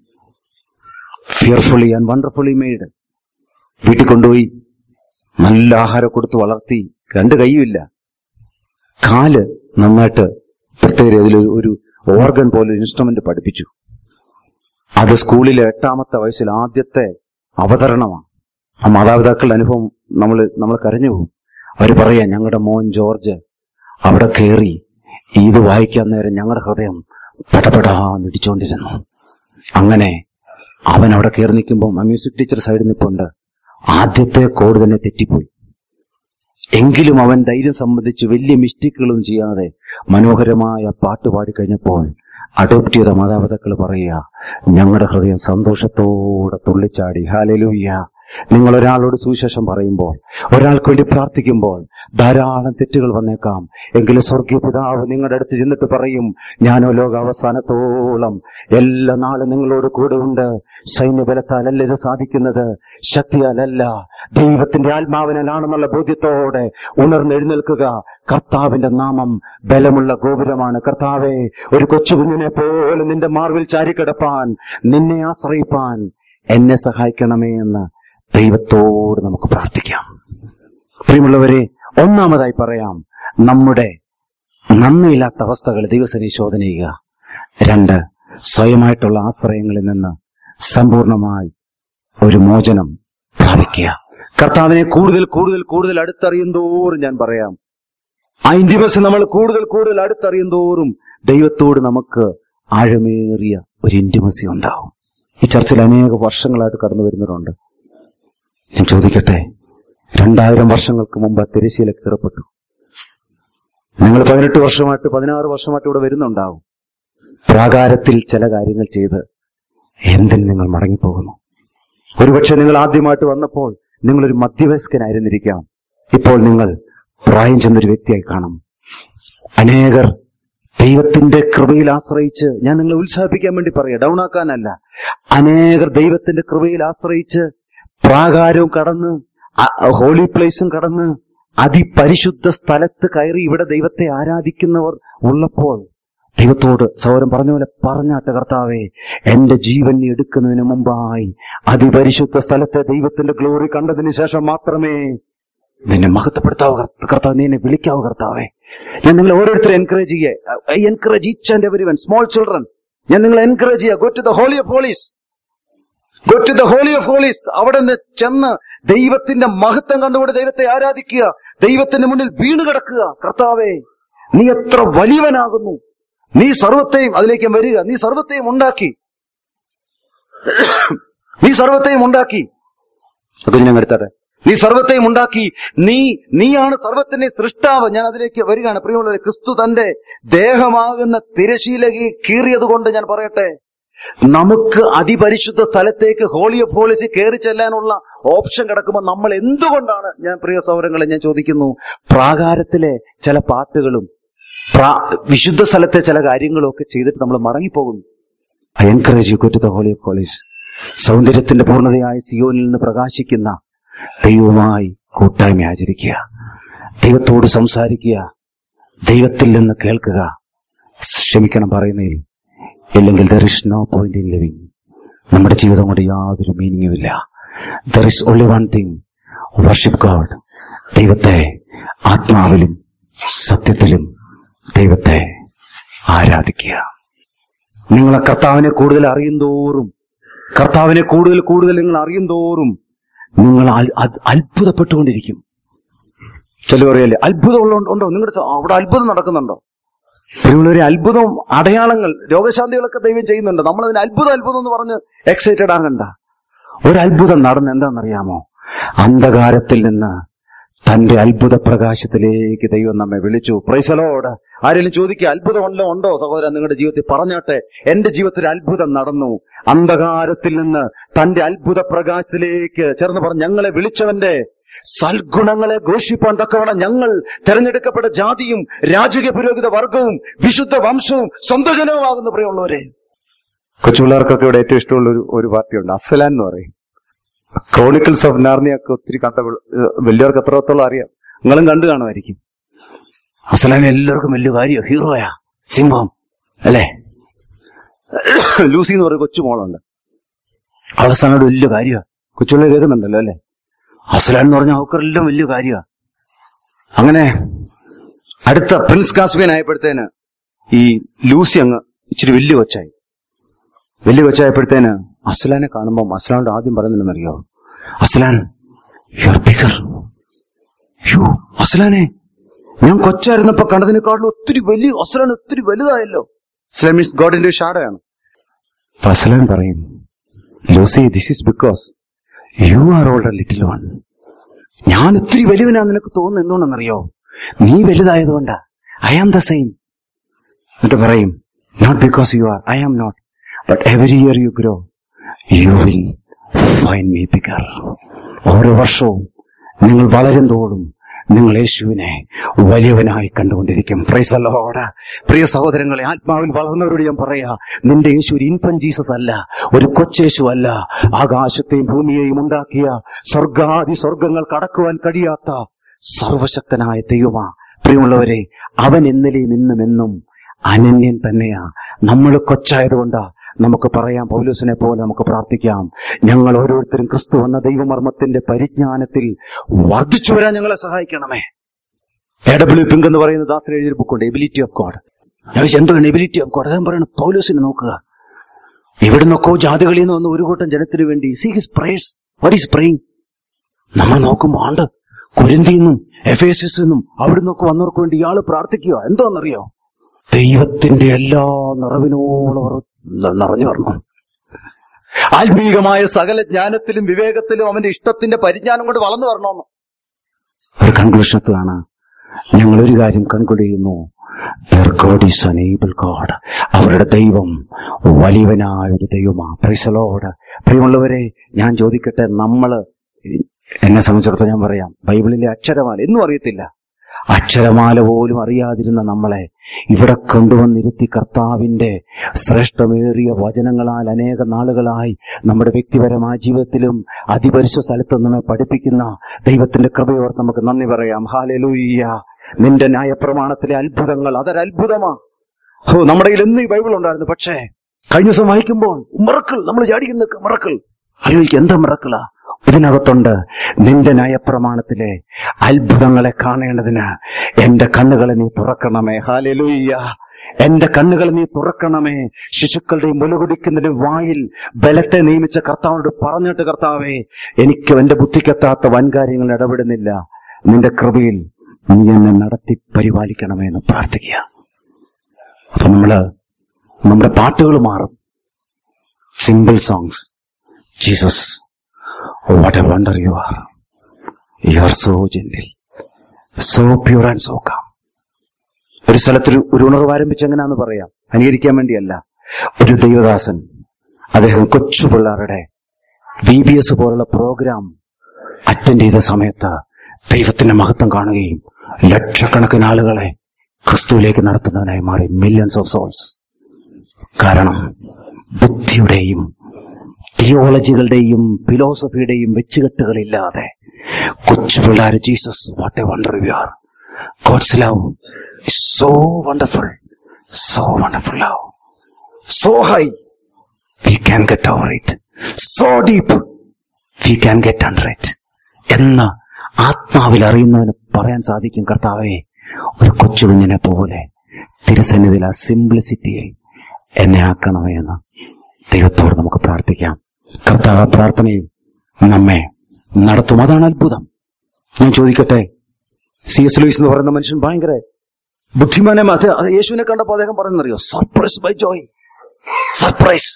Fearfully and wonderfully made. വീട്ടിൽ കൊണ്ടുപോയി നല്ല ആഹാരം കൊടുത്ത് വളർത്തി. 2 കൈയുമില്ല, കാല് നന്നായിട്ട് പ്രത്യേക രീതിയിൽ ഒരു ഓർഗൻ പോലെ ഒരു ഇൻസ്ട്രുമെന്റ് പഠിപ്പിച്ചു. അത് സ്കൂളിലെ 8ാമത്തെ വയസ്സിൽ ആദ്യത്തെ അവതരണമാണ്. ആ മാതാപിതാക്കളുടെ അനുഭവം നമ്മൾ കരഞ്ഞു പോകും. അവർ പറയാ, ഞങ്ങളുടെ മോൻ ജോർജ് അവിടെ കയറി ഇത് വായിക്കാൻ നേരം ഞങ്ങളുടെ ഹൃദയം പെടപെടാന്നിടിച്ചോണ്ടിരുന്നു. അങ്ങനെ അവൻ അവിടെ കയറി നിൽക്കുമ്പോൾ മ്യൂസിക് ടീച്ചർ സൈഡിൽ നിൽപ്പുണ്ട്. ആദ്യത്തെ കോഡ് തന്നെ തെറ്റിപ്പോയി. എങ്കിലും അവൻ ധൈര്യം സംബന്ധിച്ച് വലിയ മിസ്റ്റേക്കുകളൊന്നും ചെയ്യാതെ മനോഹരമായ പാട്ട് പാടിക്കഴിഞ്ഞപ്പോൾ അഡോപ്റ്റ് ചെയ്ത മാതാപിതാക്കൾ പറയുക, ഞങ്ങളുടെ ഹൃദയം സന്തോഷത്തോടെ തുള്ളിച്ചാടി. ഹല്ലേലൂയ. നിങ്ങൾ ഒരാളോട് സുവിശേഷം പറയുമ്പോൾ, ഒരാൾക്ക് വേണ്ടി പ്രാർത്ഥിക്കുമ്പോൾ ധാരാളം തെറ്റുകൾ വന്നേക്കാം. എങ്കിലും സ്വർഗീയ പിതാവ് നിങ്ങളുടെ അടുത്ത് ചെന്നിട്ട് പറയും, ഞാനോ ലോക അവസാനത്തോളം എല്ലാ നാളും നിങ്ങളോട് കൂടെ ഉണ്ട്. സൈന്യബലത്താലല്ല ഇത് സാധിക്കുന്നത്, ശക്തിയാലല്ല, ദൈവത്തിന്റെ ആത്മാവിനാണെന്നുള്ള ബോധ്യത്തോടെ ഉണർന്നെഴുന്നേൽക്കുക. കർത്താവിന്റെ നാമം ബലമുള്ള ഗോപുരമാണ്. കർത്താവെ, ഒരു കൊച്ചുകുഞ്ഞിനെ പോലെ നിന്റെ മാർവിൽ ചാരിക്കിടപ്പാൻ, നിന്നെ ആശ്രയിപ്പാൻ എന്നെ സഹായിക്കണമേ എന്ന് ദൈവത്തോട് നമുക്ക് പ്രാർത്ഥിക്കാം. പ്രിയമുള്ളവരെ, ഒന്നാമതായി പറയാം, നമ്മുടെ നന്ദിയില്ലാത്ത അവസ്ഥകൾ ദൈവസന്നിധിയിൽ ശോധന ചെയ്യുക. 2, സ്വയമായിട്ടുള്ള ആശ്രയങ്ങളിൽ നിന്ന് സമ്പൂർണമായി ഒരു മോചനം പ്രാപിക്കുക. കർത്താവിനെ കൂടുതൽ കൂടുതൽ കൂടുതൽ അടുത്തറിയും തോറും, ഞാൻ പറയാം, ആ ഇന്റിമസി നമ്മൾ കൂടുതൽ കൂടുതൽ അടുത്തറിയും തോറും ദൈവത്തോട് നമുക്ക് ആഴമേറിയ ഒരു ഇന്റിമസി ഉണ്ടാവും. ഈ ചർച്ചയിൽ അനേക വർഷങ്ങളായിട്ട് കടന്നു വരുന്നവരുണ്ട്. ഞാൻ ചോദിക്കട്ടെ, 2000 വർഷങ്ങൾക്ക് മുമ്പ് തിരശ്ശീല കീറപ്പെട്ടു. നിങ്ങൾ 18 വർഷമായിട്ട് 16 വർഷമായിട്ട് ഇവിടെ വരുന്നുണ്ടാവും. പ്രാകാരത്തിൽ ചില കാര്യങ്ങൾ ചെയ്ത് എന്തിൽ നിങ്ങൾ മടങ്ങിപ്പോകുന്നു? ഒരുപക്ഷെ നിങ്ങൾ ആദ്യമായിട്ട് വന്നപ്പോൾ നിങ്ങളൊരു മധ്യവയസ്കനായിരുന്നിരിക്കാം. ഇപ്പോൾ നിങ്ങൾ പ്രായം ചെന്നൊരു വ്യക്തിയായി കാണും. അനേകർ ദൈവത്തിന്റെ കൃപയിൽ ആശ്രയിച്ച്, ഞാൻ നിങ്ങളെ ഉത്സാഹിപ്പിക്കാൻ വേണ്ടി പറയാം, ഡൗൺ ആക്കാനല്ല. അനേകർ ദൈവത്തിന്റെ കൃപയിൽ ആശ്രയിച്ച് പ്രാകാരവും കടന്ന് ഹോളി പ്ലേസും കടന്ന് അതിപരിശുദ്ധ സ്ഥലത്ത് കയറി ഇവിടെ ദൈവത്തെ ആരാധിക്കുന്നവർ ഉള്ളപ്പോൾ ദൈവത്തോട് സഹോദരൻ പറഞ്ഞ പോലെ പറഞ്ഞാട്ടെ, കർത്താവേ, എന്റെ ജീവൻ നീ എടുക്കുന്നതിന് മുമ്പായി അതിപരിശുദ്ധ സ്ഥലത്തെ ദൈവത്തിന്റെ ഗ്ലോറി കണ്ടതിന് ശേഷം മാത്രമേ നിന്നെ മഹത്വപ്പെടുത്താവൂ കർത്താവ്, നീ എന്നെ വിളിക്കാവൂ കർത്താവേ. ഞാൻ നിങ്ങളെ ഓരോരുത്തരും എൻകറേജ് ചെയ്യുക. I encourage each and every one, small children. ഞാൻ നിങ്ങളെ എൻകറേജ് ചെയ്യുക, go to the holy of holies, go to the holy of holies. അവിടെ നിന്ന് ചെന്ന് ദൈവത്തിന്റെ മഹത്വം കണ്ടുകൊണ്ട് ദൈവത്തെ ആരാധിക്കുക, ദൈവത്തിന്റെ മുന്നിൽ വീണ് കിടക്കുക. കർത്താവേ, നീ എത്ര വലിയവനാകുന്നു, നീ സർവത്തെയും, അതിലേക്ക് വരിക, നീ സർവത്തെയും ഉണ്ടാക്കി, നീ സർവത്തെയും ഉണ്ടാക്കി. അത് ഞാൻ എടുത്തട്ടെ, നീ സർവത്തെയും ഉണ്ടാക്കി, നീയാണ് സർവത്തിന്റെ സൃഷ്ടാവ്. ഞാൻ അതിലേക്ക് വരികയാണ്. പ്രിയമുള്ളവരെ, ക്രിസ്തു തന്റെ ദേഹമാകുന്ന തിരശീല കീറിയത് കൊണ്ട് ഞാൻ പറയട്ടെ, നമുക്ക് അതിപരിശുദ്ധ സ്ഥലത്തേക്ക് ഹോളി ഓഫ് ഹോളീസിൽ കയറി ചെല്ലാനുള്ള ഓപ്ഷൻ കിടക്കുമ്പോൾ നമ്മൾ എന്തുകൊണ്ടാണ്, ഞാൻ പ്രിയ സൗരങ്ങളെ ഞാൻ ചോദിക്കുന്നു, പ്രാകാരത്തിലെ ചില പാട്ടുകളും വിശുദ്ധ സ്ഥലത്തെ ചില കാര്യങ്ങളും ഒക്കെ ചെയ്തിട്ട് നമ്മൾ മടങ്ങിപ്പോകുന്നു? I encourage you go to the holy of holies. സൗന്ദര്യത്തിന്റെ പൂർണ്ണതയായ സിയോനിൽ നിന്ന് പ്രകാശിക്കുന്ന ദൈവവുമായി കൂട്ടായ്മ ആചരിക്കുക, ദൈവത്തോട് സംസാരിക്കുക, ദൈവത്തിൽ നിന്ന് കേൾക്കുക. ക്ഷമിക്കണം പറയുന്നതിൽ, ഇല്ലെങ്കിൽ there is no point in living. നമ്മുടെ ജീവിതം കൊണ്ട് യാതൊരു മീനിങ്ങുമില്ല. There is only one thing, worship God. ദൈവത്തെ ആത്മാവിലും സത്യത്തിലും ദൈവത്തെ ആരാധിക്കുക. നിങ്ങളെ കർത്താവിനെ കൂടുതൽ അറിയും തോറും, കർത്താവിനെ കൂടുതൽ കൂടുതൽ നിങ്ങൾ അറിയും തോറും നിങ്ങൾ അത്ഭുതപ്പെട്ടുകൊണ്ടിരിക്കും. ചിലർ പറയല്ലേ, അത്ഭുതം ഉണ്ടോ നിങ്ങളുടെ അവിടെ? അത്ഭുതം നടക്കുന്നുണ്ടോ? ഒരു അത്ഭുതവും അടയാളങ്ങൾ, രോഗശാന്തികളൊക്കെ ദൈവം ചെയ്യുന്നുണ്ട്. നമ്മളതിന് അത്ഭുതം എന്ന് പറഞ്ഞ് എക്സൈറ്റഡ് ആകണ്ട. ഒരു അത്ഭുതം നടന്ന് എന്താണെന്നറിയാമോ? അന്ധകാരത്തിൽ നിന്ന് തന്റെ അത്ഭുത പ്രകാശത്തിലേക്ക് ദൈവം നമ്മെ വിളിച്ചു. Praise the lord. ആരെങ്കിലും ചോദിക്കുക, അത്ഭുതം വല്ലതും ഉണ്ടോ സഹോദരൻ നിങ്ങളുടെ ജീവിതത്തിൽ? പറഞ്ഞാട്ടെ, എന്റെ ജീവിതത്തിൽ അത്ഭുതം നടന്നു. അന്ധകാരത്തിൽ നിന്ന് തന്റെ അത്ഭുത പ്രകാശത്തിലേക്ക് ചേർന്ന് പറഞ്ഞ് ഞങ്ങളെ വിളിച്ചവന്റെ സൽഗുണങ്ങളെ ഘോഷിപ്പാൻ തക്കവണ്ണം ഞങ്ങൾ തെരഞ്ഞെടുക്കപ്പെട്ട ജാതിയും രാജകീയ പുരോഹിത വർഗവും വിശുദ്ധ വംശവും സ്വന്തം ജനവുമാകുന്ന പ്രിയമുള്ളവരെ. കൊച്ചുപിള്ളേർക്കൊക്കെ ഇവിടെ ഏറ്റവും ഇഷ്ടമുള്ള ഒരു പാർട്ടിയുണ്ട്, അസലാൻ എന്ന് പറയും. ക്രോണിക്കിൾസ് ഓഫ് നാർണിയൊക്കെ ഒത്തിരി കണ്ട വലിയവർക്ക് എത്രത്തോളം അറിയാം. നിങ്ങളും കണ്ടു കാണുമായിരിക്കും. അസലാൻ എല്ലാവർക്കും വലിയ കാര്യം, ഹീറോയാ, സിംഹം അല്ലേ. ലൂസി എന്ന് പറയുന്ന കൊച്ചു മോളുണ്ട്, അവസാനോട് വലിയ കാര്യമാണ്. കൊച്ചുപിള്ളേർ കേൾക്കുന്നുണ്ടല്ലോ അല്ലെ. അസലാൻ എന്ന് പറഞ്ഞാൽ അവക്കെല്ലാം വലിയ കാര്യമാണ്. അങ്ങനെ അടുത്ത പ്രിൻസ് കാസ്പിയൻ ആയപ്പോഴത്തേന് ഈ ലൂസി അങ്ങ് ഇച്ചിരി വലിയ കൊച്ചായപ്പോഴത്തേന് അസ്ലാനെ കാണുമ്പോൾ അസ്ലാനോട് ആദ്യം പറയുന്നതെന്നറിയോ? Aslan, you are bigger. അസ്ലാനെ, ഞാൻ കൊച്ചായിരുന്നപ്പോ കണ്ടതിനെക്കാളും ഒത്തിരി വലിയ അസ്ലാൻ ഒത്തിരി വലുതായല്ലോ. Aslan means ഗോഡിന്റെ ഷാഡോയാണ്. അപ്പൊ അസ്ലാൻ പറയും, Lucy, this is because you are old little one. ഞാൻ ഒത്തിരി വലുവനാന്ന് നിനക്ക് തോന്നുന്നു. എന്തുകൊണ്ടെന്നറിയോ? നീ വലുതായതുകൊണ്ടാ. I am the same. എന്നിട്ട് പറയും, not because you are, I am not, but every year you grow, you will find me bigger. ഓരോ വർഷവും നിങ്ങൾ വളരും തോറും നിങ്ങൾ യേശുവിനെ വലിയവനായി കണ്ടുകൊണ്ടിരിക്കും. Praise the lord. പ്രിയ സഹോദരങ്ങളെ, ആത്മാവിൽ വളർന്നവരോട് ഞാൻ പറയാ, നിന്റെ യേശു ഒരു ഇൻഫന്റ് ജീസസ് അല്ല, ഒരു കൊച്ചേശു അല്ല. ആകാശത്തെയും ഭൂമിയെയും ഉണ്ടാക്കിയ സ്വർഗാദി സ്വർഗങ്ങൾ കടക്കുവാൻ കഴിയാത്ത സർവശക്തനായ ദൈവമാ. പ്രിയമുള്ളവരെ, അവൻ ഇന്നലെയും ഇന്നും എന്നും അനന്യൻ തന്നെയാ. നമ്മൾ കൊച്ചായതുകൊണ്ടാ നമുക്ക് പറയാം, പൗലോസിനെ പോലെ നമുക്ക് പ്രാർത്ഥിക്കാം, ഞങ്ങൾ ഓരോരുത്തരും ക്രിസ്തു എന്ന ദൈവമർമ്മത്തിന്റെ പരിജ്ഞാനത്തിൽ വർദ്ധിച്ചു വരാൻ ഞങ്ങളെ സഹായിക്കണമേ. A.W. പിങ്ക് എന്ന് പറയുന്ന ദാസൻ എഴുതിയൊരു ബുക്കുണ്ട്, എബിലിറ്റി ഓഫ് ഗോഡ്. ഞാൻ എന്താണ് എബിലിറ്റി ഓഫ് ഗോഡ്? അദ്ദേഹം പറയുന്നത് പൗലോസിനെ നോക്കുക, എവിടുന്നൊക്കെ ജാതികളിൽ നിന്ന് വന്ന ഒരു കൂട്ടം ജനത്തിന് വേണ്ടി see his prayers. What is praying? നമ്മൾ നോക്കുമ്പോൾ ആണ്ട് കൊരിന്തിന്നും എഫേസസ് നിന്നും അവിടുന്നൊക്കെ വന്നവർക്ക് വേണ്ടി ഇയാള് പ്രാർത്ഥിക്കുക. എന്തോന്നറിയോ? ദൈവത്തിന്റെ എല്ലാ നിറവിനോളം നിറഞ്ഞു വരണം. ആത്മീകമായ സകല ജ്ഞാനത്തിലും വിവേകത്തിലും അവന്റെ ഇഷ്ടത്തിന്റെ പരിജ്ഞാനം കൊണ്ട് വളർന്നു വരണമെന്ന് ഒരു കൺക്ലൂഷനത്തിലാണ് ഞങ്ങൾ ഒരു കാര്യം കൺക്ലൂഡ് ചെയ്യുന്നു. Their God is an able God. അവരുടെ ദൈവം വലിയവനായ ഒരു ദൈവമാണ്. Praise the lord. പ്രിയമുള്ളവരെ, ഞാൻ ചോദിക്കട്ടെ, എന്നെ സംബന്ധിച്ചിടത്തോളം ഞാൻ പറയാം, ബൈബിളിലെ അക്ഷരമാല എന്നും അറിയത്തില്ല, അക്ഷരമാല പോലും അറിയാതിരുന്ന നമ്മളെ ഇവിടെ കൊണ്ടുവന്നിരുത്തി കർത്താവിന്റെ ശ്രേഷ്ഠമേറിയ വചനങ്ങളാൽ അനേക നാളുകളായി നമ്മുടെ വ്യക്തിപരമായ ജീവിതത്തിലും അതിപരിശുദ്ധ സ്ഥലത്ത് നമ്മെ പഠിപ്പിക്കുന്ന ദൈവത്തിന്റെ കൃപയോർത്ത് നമുക്ക് നന്ദി പറയാം. ഹല്ലേലൂയ. നിന്റെ ന്യായപ്രമാണത്തിലെ അത്ഭുതങ്ങൾ അതൊരത്ഭുതമാ. നമ്മുടെ കയ്യിൽ എന്ന് ഈ ബൈബിൾ ഉണ്ടായിരുന്നു, പക്ഷേ കഴിഞ്ഞ ദിവസം വായിക്കുമ്പോൾ മിറക്കിൾ, നമ്മൾ ചാടിക്കുന്ന മിറക്കിൾ. അയ്യോയ്ക്ക് എന്താ മിറക്കിളാ ഇതിനകത്തുണ്ട്? നിന്റെ ന്യായപ്രമാണത്തിലെ അത്ഭുതങ്ങളെ കാണേണ്ടതിന് എന്റെ കണ്ണുകളെ നീ തുറക്കണമേ. ഹല്ലേലൂയ. എന്റെ കണ്ണുകളെ നീ തുറക്കണമേ. ശിശുക്കളുടെയും മുലകുടിക്കുന്നതിന്റെ വായിൽ ബലത്തെ നിയമിച്ച കർത്താവിനോട് പറഞ്ഞിട്ട്, കർത്താവേ, എനിക്ക് എന്റെ ബുദ്ധിക്കെത്താത്ത വൻകാര്യങ്ങൾ ഇടപെടുന്നില്ല, നിന്റെ കൃപയിൽ നീ എന്നെ നടത്തി പരിപാലിക്കണമേ എന്ന് പ്രാർത്ഥിക്കുക. അപ്പൊ നമ്മുടെ പാട്ടുകൾ മാറും. Simple songs. Jesus, what a wonder you are. You are so gentle, so pure and so calm. ഒരു സ്ഥലത്തൊരു ഉണർവ് ആരംഭിച്ച് എങ്ങനെയാന്ന് പറയാം, അനുകരിക്കാൻ വേണ്ടിയല്ല. ഒരു ദൈവദാസൻ അദ്ദേഹം കൊച്ചു പിള്ളേരുടെ VBS പോലുള്ള പ്രോഗ്രാം അറ്റൻഡ് ചെയ്ത സമയത്ത് ദൈവത്തിന്റെ മഹത്വം കാണുകയും ലക്ഷക്കണക്കിന് ആളുകളെ ക്രിസ്തുവിലേക്ക് നടത്തുന്നവനായി മാറി. Millions of souls. കാരണം ബുദ്ധിയുടെയും തിയോളജികളുടെയും ഫിലോസഫിയുടെയും വെച്ചുകെട്ടുകളില്ലാതെ കൊച്ചു പിള്ളേര് Jesus, what a wonder you are. God's love is so wonderful, so wonderful love, so high we can get over it, so deep we can get under it എന്ന് ആത്മാവിൽ അറിയുന്നവന് പറയാൻ സാധിക്കും. കർത്താവേ, ഒരു കൊച്ചു കുഞ്ഞിനെ പോലെ തിരുസന്നിധിയിൽ ആ സിംപ്ലിസിറ്റിയിൽ എന്നെ ആക്കണമേ എന്ന് ദൈവത്തോട് നമുക്ക് പ്രാർത്ഥിക്കാം. കർത്താവ് പ്രാർത്ഥനയിൽ നമ്മെ നടത്തും. അതാണ് അത്ഭുതം. ഞാൻ ചോദിക്കട്ടെ, C.S. ലൂയിസ് എന്ന് പറയുന്ന മനുഷ്യൻ ഭയങ്കര ബുദ്ധിമാനെ യേശുവിനെ കണ്ടപ്പോൾ അദ്ദേഹം പറയുന്നറിയോ? Surprise by joy. സർപ്രൈസ്.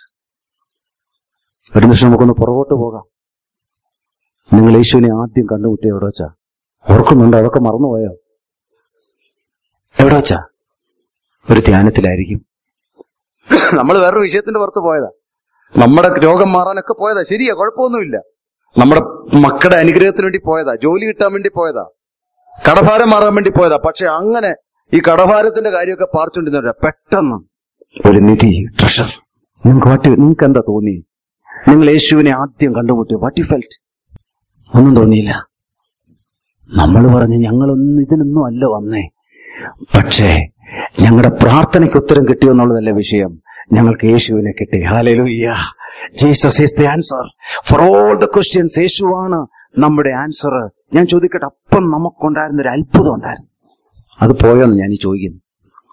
ഒരു നിമിഷം നമുക്കൊന്ന് പുറകോട്ട് പോകാം. നിങ്ങൾ യേശുവിനെ ആദ്യം കണ്ടുമുട്ടിയ എവിടെ വെച്ചാ? ഓർക്കുന്നുണ്ടോ? അതൊക്കെ മറന്നുപോയോ? എവിടെ വെച്ചാ? ഒരു ധ്യാനത്തിലായിരിക്കും. നമ്മൾ വേറൊരു വിഷയത്തിന്റെ പുറത്ത് പോയതാ. നമ്മുടെ രോഗം മാറാനൊക്കെ പോയതാ, ശരിയാ, കുഴപ്പമൊന്നുമില്ല. നമ്മുടെ മക്കളുടെ അനുഗ്രഹത്തിന് വേണ്ടി പോയതാ, ജോലി കിട്ടാൻ വേണ്ടി പോയതാ, കടഭാരം മാറാൻ വേണ്ടി പോയതാ. പക്ഷെ അങ്ങനെ ഈ കടഭാരത്തിന്റെ കാര്യമൊക്കെ പാർച്ചുകൊണ്ടിരുന്ന പെട്ടെന്ന് ഒരു നിധി, ട്രഷർ. നിങ്ങൾക്ക് എന്താ തോന്നി? നിങ്ങൾ യേശുവിനെ ആദ്യം കണ്ടുമുട്ടി, വാട്ട് യു ഫെൽറ്റ്? ഒന്നും തോന്നിയില്ല. നമ്മൾ പറഞ്ഞു, ഞങ്ങളൊന്നും ഇതിനൊന്നും അല്ല വന്നേ, പക്ഷേ ഞങ്ങളുടെ പ്രാർത്ഥനയ്ക്ക് ഉത്തരം കിട്ടിയോ എന്നുള്ളതല്ല വിഷയം. ഞങ്ങൾക്ക് യേശുവിനെ കിട്ടി. Hallelujah. Jesus is the answer for all the questions. യേശുവാണ് നമ്മുടെ ആൻസർ. ഞാൻ ചോദിക്കട്ടെ, അപ്പം നമുക്കുണ്ടായിരുന്നൊരു അത്ഭുതം ഉണ്ടായിരുന്നു, അത് പോയോന്ന് ഞാൻ ഈ ചോദിക്കുന്നു.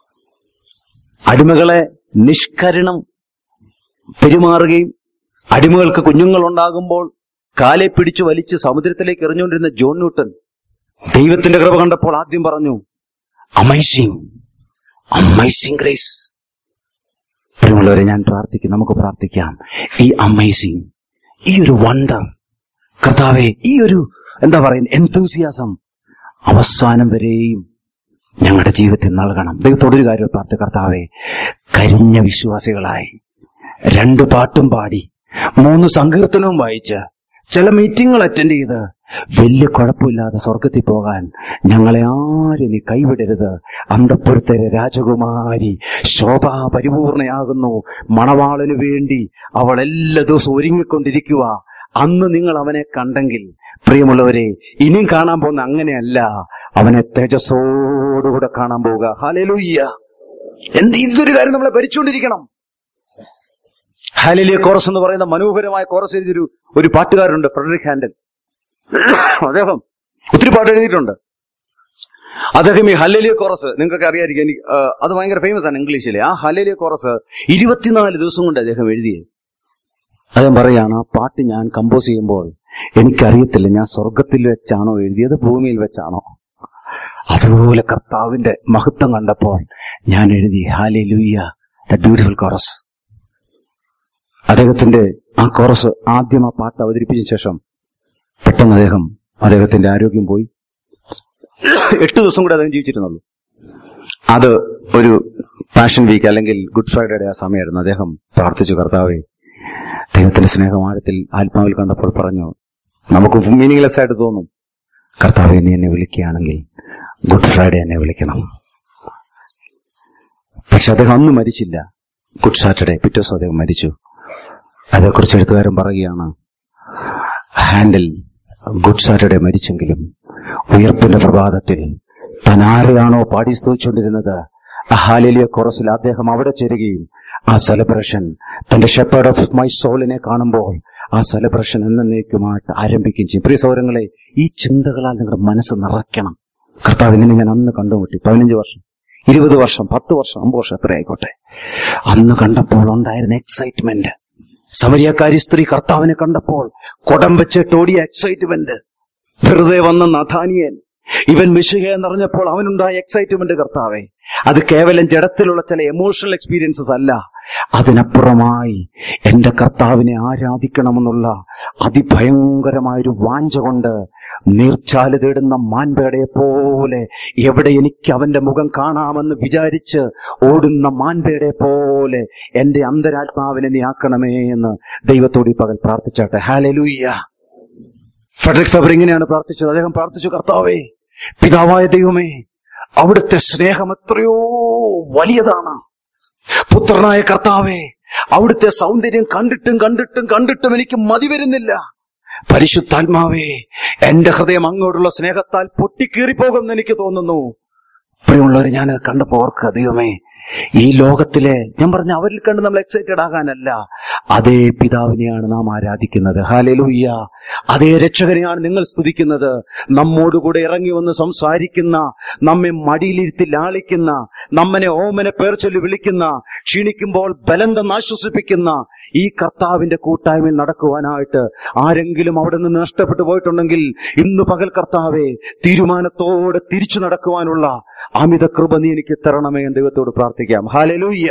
അടിമകളെ നിഷ്കരണം പെരുമാറുകയും അടിമകൾക്ക് കുഞ്ഞുങ്ങളുണ്ടാകുമ്പോൾ കാലെ പിടിച്ചു വലിച്ച് സമുദ്രത്തിലേക്ക് എറിഞ്ഞുകൊണ്ടിരുന്ന ജോൺ ന്യൂട്ടൺ ദൈവത്തിന്റെ കൃപ കണ്ടപ്പോൾ ആദ്യം പറഞ്ഞു, അമേസിംഗ്, അമേസിംഗ് ഗ്രേസ്. പ്രിയമുള്ളവരെ, ഞാൻ പ്രാർത്ഥിക്കും, നമുക്ക് പ്രാർത്ഥിക്കാം. ഈ അമേസിംഗ്, ഈ ഒരു വണ്ടർ കർത്താവേ, ഈ ഒരു എന്താ പറയുന്നത് എന്തൂസിയാസം അവസാനം വരെയും ഞങ്ങളുടെ ജീവിതത്തിൽ നൽകണം. ദൈവത്തോടൊരു കാര്യം പ്രാർത്ഥിക്കുക. കർത്താവേ, കരിഞ്ഞ വിശ്വാസികളായി 2 പാട്ടും പാടി 3 സങ്കീർത്തനവും വായിച്ച് ചില മീറ്റിങ്ങുകൾ അറ്റൻഡ് ചെയ്ത് വലിയ കുഴപ്പമില്ലാതെ സ്വർഗത്തിൽ പോകാൻ ഞങ്ങളെ ആരും നീ കൈവിടരുത്. അന്തഃപുരത്തെ രാജകുമാരി ശോഭാ പരിപൂർണയാകുന്നു, മണവാളന് വേണ്ടി അവൾ എല്ലാ ദിവസവും ഒരുങ്ങിക്കൊണ്ടിരിക്കുക. അന്ന് നിങ്ങൾ അവനെ കണ്ടെങ്കിൽ പ്രിയമുള്ളവരെ, ഇനിയും കാണാൻ പോകുന്ന അങ്ങനെയല്ല, അവനെ തേജസ്സോടുകൂടെ കാണാൻ പോവുക. ഹല്ലേലൂയ. ഇതൊരു കാര്യം നമ്മളെ ഭരിച്ചുകൊണ്ടിരിക്കണം. ഹല്ലേലൂയ കോറസ് എന്ന് പറയുന്ന മനോഹരമായ കോറസ് എഴുതിയൊരു ഒരു പാട്ടുകാരുണ്ട്, ഫ്രെഡറിക് ഹാൻഡൽ. അദ്ദേഹം ഒത്തിരി പാട്ട് എഴുതിയിട്ടുണ്ട്. അദ്ദേഹം ഈ ഹല്ലേലൂയ കോറസ് നിങ്ങൾക്കൊക്കെ അറിയാതിരിക്കും, എനിക്ക് അത് ഭയങ്കര ഫേമസ് ആണ് ഇംഗ്ലീഷിലെ. ആ ഹല്ലേലൂയ കോറസ് 24 ദിവസം കൊണ്ട് അദ്ദേഹം എഴുതിയേ. അദ്ദേഹം പറയാണ്, ആ പാട്ട് ഞാൻ കമ്പോസ് ചെയ്യുമ്പോൾ എനിക്കറിയത്തില്ല ഞാൻ സ്വർഗത്തിൽ വെച്ചാണോ എഴുതിയത്, ഭൂമിയിൽ വെച്ചാണോ. അതുപോലെ കർത്താവിന്റെ മഹത്വം കണ്ടപ്പോൾ ഞാൻ എഴുതി ഹല്ലേലൂയ, ദ ബ്യൂട്ടിഫുൾ കോറസ്. അദ്ദേഹത്തിന്റെ ആ കോറസ് ആദ്യം ആ പാട്ട് അവതരിപ്പിച്ച ശേഷം പെട്ടെന്ന് അദ്ദേഹത്തിന്റെ ആരോഗ്യം പോയി. 8 ദിവസം കൂടെ അദ്ദേഹം ജീവിച്ചിരുന്നുള്ളൂ. അത് ഒരു പാഷൻ വീക്ക് അല്ലെങ്കിൽ ഗുഡ് ഫ്രൈഡേയുടെ ആ സമയമായിരുന്നു. അദ്ദേഹം പ്രാർത്ഥിച്ചു, കർത്താവേ, ദൈവത്തിന്റെ സ്നേഹം ആഴത്തിൽ ആത്മാവിൽ കണ്ടപ്പോൾ പറഞ്ഞു, നമുക്ക് മീനിങ്ലെസ് ആയിട്ട് തോന്നും, കർത്താവേ, നീ എന്നെ വിളിക്കുകയാണെങ്കിൽ ഗുഡ് ഫ്രൈഡേ എന്നെ വിളിക്കണം. പക്ഷെ അദ്ദേഹം അന്ന് മരിച്ചില്ല. ഗുഡ് സാറ്റർഡേ പിറ്റേ ദിവസം അദ്ദേഹം മരിച്ചു. അതേക്കുറിച്ച് എഴുത്തുകാരൻ പറയുകയാണ്, ഹാൻഡൽ ഗുഡ് സാറ്റർഡേ മരിച്ചെങ്കിലും ഉയർപ്പിന്റെ പ്രഭാതത്തിൽ താൻ ആരെയാണോ പാടി സ്തുതിച്ചുകൊണ്ടിരുന്നത്, ആ ഹല്ലേലൂയ കോറസിൽ അദ്ദേഹം അവിടെ ചേരുകയും ആ സെലിബ്രേഷൻ തന്റെ ഷെപ്പേർഡ് ഓഫ് മൈ സോളിനെ കാണുമ്പോൾ ആ സെലിബ്രേഷൻ എന്നേക്കുമായിട്ട് ആരംഭിക്കുകയും ചെയ്യും. പ്രിയ സഹോദരങ്ങളെ, ഈ ചിന്തകളാൽ നിങ്ങളുടെ മനസ്സ് നിറയ്ക്കണം. കർത്താവ്, നിന്നെ ഞാൻ അന്ന് കണ്ടുമുട്ടി, 15 വർഷം, 20 വർഷം, 10 വർഷം, 5 വർഷം, എത്ര ആയിക്കോട്ടെ, അന്ന് കണ്ടപ്പോൾ ഉണ്ടായിരുന്ന എക്സൈറ്റ്മെന്റ്, സമരിയക്കാരി സ്ത്രീ കർത്താവിനെ കണ്ടപ്പോൾ കുടം വെച്ചിട്ടോടിയ എക്സൈറ്റ്മെന്റ്, വെറുതെ വന്ന നഥാനിയേൽ ഇവൻ മിശിഹ എന്നറിഞ്ഞപ്പോൾ അവനുണ്ടായ എക്സൈറ്റ്മെന്റ്, കർത്താവെ, അത് കേവലം ജഡത്തിലുള്ള ചില എമോഷണൽ എക്സ്പീരിയൻസസ് അല്ല, അതിനപ്പുറമായി എന്റെ കർത്താവിനെ ആരാധിക്കണമെന്നുള്ള അതിഭയങ്കരമായൊരു വാഞ്ച കൊണ്ട് നീർച്ചാല് തേടുന്ന മാൻപേടയെ പോലെ എവിടെ എനിക്ക് അവന്റെ മുഖം കാണാമെന്ന് വിചാരിച്ച് ഓടുന്ന മാൻപേടയെ പോലെ എന്റെ അന്തരാത്മാവിനെ നീ ആക്കണമേ എന്ന് ദൈവത്തോട് ഈ പകൽ പ്രാർത്ഥിച്ചാട്ടെ. ഹല്ലേലൂയ. ഫ്രെഡറിക് ഫെബർ ഇങ്ങനെയാണ് പ്രാർത്ഥിച്ചത്. അദ്ദേഹം പ്രാർത്ഥിച്ചു, കർത്താവേ, പിതാവായ ദൈവമേ, അവിടുത്തെ സ്നേഹം എത്രയോ വലിയതാണ്. പുത്രനായ കർത്താവേ, അവിടുത്തെ സൗന്ദര്യം കണ്ടിട്ടും എനിക്ക് മതി വരുന്നില്ല. പരിശുദ്ധാത്മാവേ, എന്റെ ഹൃദയം അങ്ങോട്ടുള്ള സ്നേഹത്താൽ പൊട്ടിക്കീറിപ്പോകുമെന്ന് എനിക്ക് തോന്നുന്നു. പ്രിയമുള്ളവരെ, ഞാനത് കണ്ടപ്പോൾ ഓർക്കുക, ദൈവമേ, ഈ ലോകത്തിലെ ഞാൻ പറഞ്ഞ അവരിൽ കണ്ട് നമ്മൾ എക്സൈറ്റഡ് ആകാനല്ല, അതേ പിതാവിനെയാണ് നാം ആരാധിക്കുന്നത്. ഹല്ലേലൂയ. അതേ രക്ഷകനെയാണ് നിങ്ങൾ സ്തുതിക്കുന്നത്. നമ്മോടുകൂടെ ഇറങ്ങി വന്ന് സംസാരിക്കുന്ന, നമ്മെ മടിയിലിരുത്തി ലാളിക്കുന്ന, നമ്മെ ഓമനെ പേർ ചൊല്ലി വിളിക്കുന്ന, ക്ഷീണിക്കുമ്പോൾ ബലം തന്ന് ആശ്വസിപ്പിക്കുന്ന ഈ കർത്താവിന്റെ കൂട്ടായ്മയിൽ നടക്കുവാനായിട്ട് ആരെങ്കിലും അവിടെ നിന്ന് നഷ്ടപ്പെട്ടു പോയിട്ടുണ്ടെങ്കിൽ ഇന്ന് പകൽ കർത്താവെ, തീരുമാനത്തോടെ തിരിച്ചു നടക്കുവാനുള്ള അമിത കൃപ നീ എനിക്ക് തരണമേ എന്ന് ദൈവത്തോട് പ്രാർത്ഥിക്കാം. ഹല്ലേലൂയ.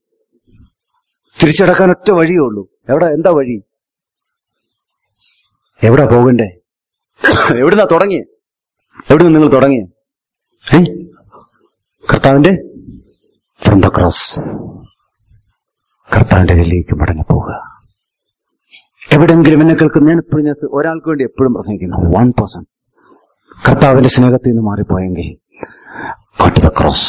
തിരിച്ചടക്കാൻ ഒറ്റ വഴിയേ ഉള്ളൂ. എന്താ വഴി? എവിടെ പോകണ്ടേ? എവിടുന്നാ തുടങ്ങിയേ? എവിടെ നിന്ന് നിങ്ങൾ തുടങ്ങിയ? കർത്താവിന്റെ ഫ്രം ദ ക്രോസ്. കർത്താവിന്റെ ഇതിലേക്ക് മടങ്ങി പോവുക. എവിടെങ്കിലും എന്നെ കേൾക്കുന്ന, ഞാൻ എപ്പോഴും ഒരാൾക്ക് വേണ്ടി എപ്പോഴും പ്രസംഗിക്കുന്നു, 1%. കർത്താവിന്റെ സ്നേഹത്തിൽ നിന്ന് മാറിപ്പോയെങ്കിൽ go to the cross.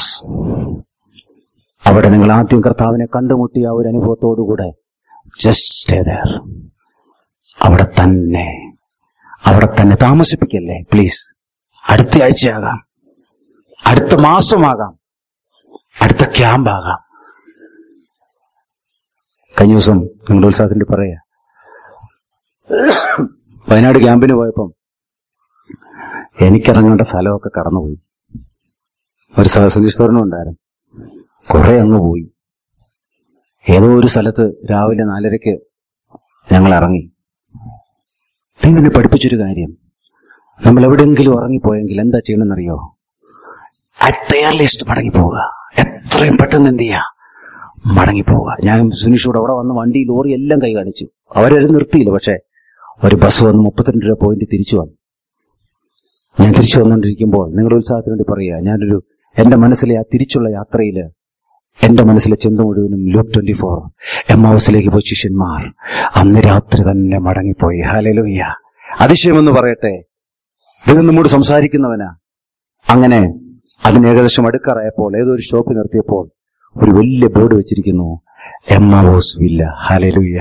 അവിടെ നിങ്ങൾ ആദ്യം കർത്താവിനെ കണ്ടുമുട്ടിയ ആ ഒരു അനുഭവത്തോടുകൂടെ just stay there. അവിടെ തന്നെ താമസിപ്പിക്കല്ലേ പ്ലീസ്. അടുത്ത ആഴ്ചയാകാം, അടുത്ത മാസമാകാം, അടുത്ത ക്യാമ്പാകാം. കഴിഞ്ഞ ദിവസം നിങ്ങളുടെ ഉത്സാഹത്തിന്റെ പറയാ, വയനാട് ക്യാമ്പിന് പോയപ്പം എനിക്കിറങ്ങേണ്ട സ്ഥലമൊക്കെ കടന്നുപോയി. ഒരു സുനീശ്വരനും ഉണ്ടായിരുന്നു. കുറെ അങ്ങ് പോയി. ഏതോ ഒരു സ്ഥലത്ത് രാവിലെ 4:30 ഞങ്ങൾ ഇറങ്ങി. എന്നെ പഠിപ്പിച്ചൊരു കാര്യം, നമ്മൾ എവിടെയെങ്കിലും ഉറങ്ങിപ്പോയെങ്കിൽ എന്താ ചെയ്യണമെന്നറിയോ? അറ്റ് ദ ഏർലിയസ്റ്റ് മടങ്ങിപ്പോവുക. എത്രയും പെട്ടെന്ന് എന്ത് ചെയ്യുക? മടങ്ങിപ്പോവുക. ഞാൻ സുനീഷോട് അവിടെ വന്ന് വണ്ടി ലോറി എല്ലാം കൈ കാണിച്ചു. അവരത് നിർത്തിയില്ല. പക്ഷെ ഒരു ബസ് വന്ന് 32 രൂപ പോയിന്റ് തിരിച്ചു വന്നു. ഞാൻ തിരിച്ചു വന്നുകൊണ്ടിരിക്കുമ്പോൾ നിങ്ങളുടെ ഉത്സാഹത്തിന് വേണ്ടി പറയുക, എന്റെ മനസ്സിലെ ആ തിരിച്ചുള്ള യാത്രയില് എന്റെ മനസ്സിലെ ചിന്ത മുഴുവനും ലൂക്ക് 24 എമ്മാവൂസിലേക്ക് പോയി ശിഷ്യന്മാർ അന്ന് രാത്രി തന്നെ മടങ്ങിപ്പോയി. ഹല്ലേലൂയ. അതിശയമെന്ന് പറയട്ടെ, ദൈവം നമ്മോട് സംസാരിക്കുന്നവനാ. അങ്ങനെ അതിന് ഏകദേശം അടുക്കാറായപ്പോൾ ഏതോ ഒരു ഷോപ്പ് നിർത്തിയപ്പോൾ ഒരു വലിയ ബോർഡ് വെച്ചിരിക്കുന്നു, Emmaus Villa. Hallelujah.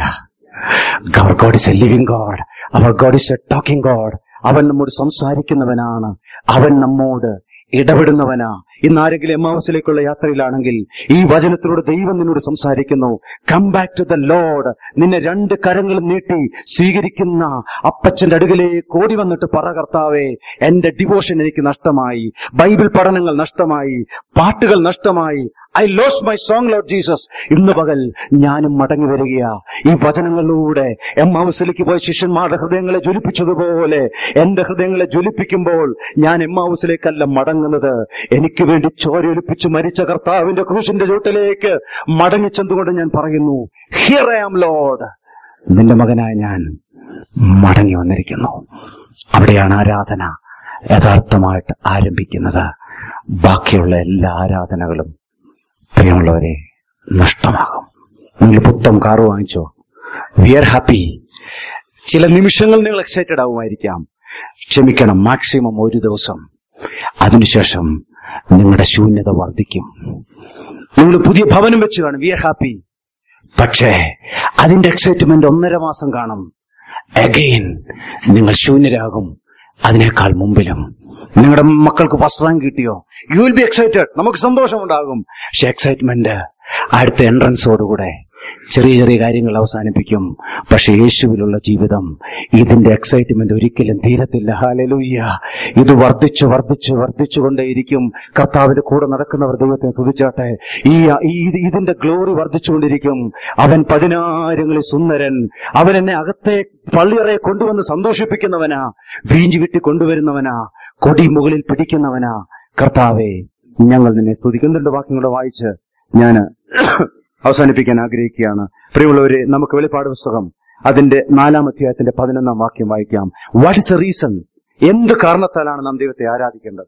Our God is a living God. Our God is a talking God. അവൻ നമ്മോട് സംസാരിക്കുന്നവനാണ്. അവൻ നമ്മോട് ഇടപെടുന്നവനാ. ഇന്ന് ആരെങ്കിലും എമ്മാവൂസിലേക്കുള്ള യാത്രയിലാണെങ്കിൽ ഈ വചനത്തിലൂടെ ദൈവം നിന്നോട് സംസാരിക്കുന്നു. Come back to the lord. നിന്നെ 2 കരങ്ങളും നീട്ടി സ്വീകരിക്കുന്ന അപ്പച്ചന്റെ അടുക്കലേക്ക് ഓടി വന്നിട്ട് പറ, കർത്താവേ, എന്റെ ഡിവോഷൻ എനിക്ക് നഷ്ടമായി, ബൈബിൾ പഠനങ്ങൾ നഷ്ടമായി, പാട്ടുകൾ നഷ്ടമായി, I lost my song lord Jesus. ഇന്ന് പകൽ ഞാനും മടങ്ങി വരികയാ. ഈ വചനങ്ങളിലൂടെ എമ്മാവൂസിലേക്ക് പോയ ശിഷ്യന്മാരുടെ ഹൃദയങ്ങളെ ജ്വലിപ്പിച്ചതുപോലെ എന്റെ ഹൃദയങ്ങളെ ജ്വലിപ്പിക്കുമ്പോൾ ഞാൻ എമ്മാവൂസിലേക്കല്ല മടങ്ങുന്നത്, എനിക്ക് വേണ്ടി ചോരയൊലിപ്പിച്ച് മരിച്ച കർത്താവിന്റെ ക്രൂശിന്റെ ചുവട്ടിലേക്ക് മടങ്ങിച്ചെന്നുകൊണ്ട് ഞാൻ പറയുന്നു, ഹിയർ ഐ ആം ലോർഡ്. നിന്റെ മകനായ ഞാൻ മടങ്ങി വന്നിരിക്കുന്നു. അവിടെയാണ് ആരാധന യഥാർത്ഥമായിട്ട് ആരംഭിക്കുന്നത്. ബാക്കിയുള്ള എല്ലാ ആരാധനകളും പ്രിയമുള്ളവരെ നഷ്ടമാകും. നിങ്ങൾ പുത്തം കാറ് വാങ്ങിച്ചോ, വി ആർ ഹാപ്പി. ചില നിമിഷങ്ങൾ നിങ്ങൾ എക്സൈറ്റഡ് ആവുമായിരിക്കാം. ക്ഷമിക്കണം, മാക്സിമം 1 ദിവസം. അതിനുശേഷം നിങ്ങളുടെ ശൂന്യത വർദ്ധിക്കും. നിങ്ങൾ പുതിയ ഭവനം വെച്ച് കാണും, വി ആർ ഹാപ്പി. പക്ഷേ അതിന്റെ എക്സൈറ്റ്മെന്റ് 1.5 മാസം കാണും. അഗെയിൻ നിങ്ങൾ ശൂന്യരാകും. അതിനേക്കാൾ മുമ്പിലും നിങ്ങളുടെ മക്കൾക്ക് ഫസ്റ്റ് റാങ്ക് കിട്ടിയോ, യു വിൽ ബി എക്സൈറ്റഡ്. നമുക്ക് സന്തോഷമുണ്ടാകും. പക്ഷെ എക്സൈറ്റ്മെന്റ് അടുത്ത എൻട്രൻസോടുകൂടെ ചെറിയ ചെറിയ കാര്യങ്ങൾ അവസാനിപ്പിക്കും. പക്ഷെ യേശുവിലുള്ള ജീവിതം ഇതിന്റെ എക്സൈറ്റ്മെന്റ് ഒരിക്കലും തീരത്തില്ല. ഹല്ലേലൂയ. ഇത് വർദ്ധിച്ചുകൊണ്ടേയിരിക്കും. കർത്താവിന്റെ കൂടെ നടക്കുന്നവർ ദൈവത്തെ സ്തുതിച്ചാട്ടെ. ഇതിന്റെ ഗ്ലോറി വർദ്ധിച്ചുകൊണ്ടിരിക്കും. അവൻ 10,000 സുന്ദരൻ. അവൻ എന്നെ അകത്തെ പള്ളിയറയെ കൊണ്ടുവന്ന് സന്തോഷിപ്പിക്കുന്നവനാ, വീഞ്ചി വിട്ടി കൊണ്ടുവരുന്നവനാ, കൊടി മുകളിൽ പിടിക്കുന്നവനാ. കർത്താവെ, ഞങ്ങൾ നിന്നെ സ്തുതിക്കുന്നുണ്ട്. വാക്യങ്ങളെ വായിച്ച് ഞാൻ അവസാനിപ്പിക്കാൻ ആഗ്രഹിക്കുകയാണ്. പ്രിയമുള്ളവരെ, നമുക്ക് വെളിപ്പാട് പുസ്തകം അതിന്റെ 4-ാം അധ്യായത്തിന്റെ 11-ാം വാക്യം വായിക്കാം. What is a reason? എന്ത് കാരണത്താലാണ് നാം ദൈവത്തെ ആരാധിക്കേണ്ടത്?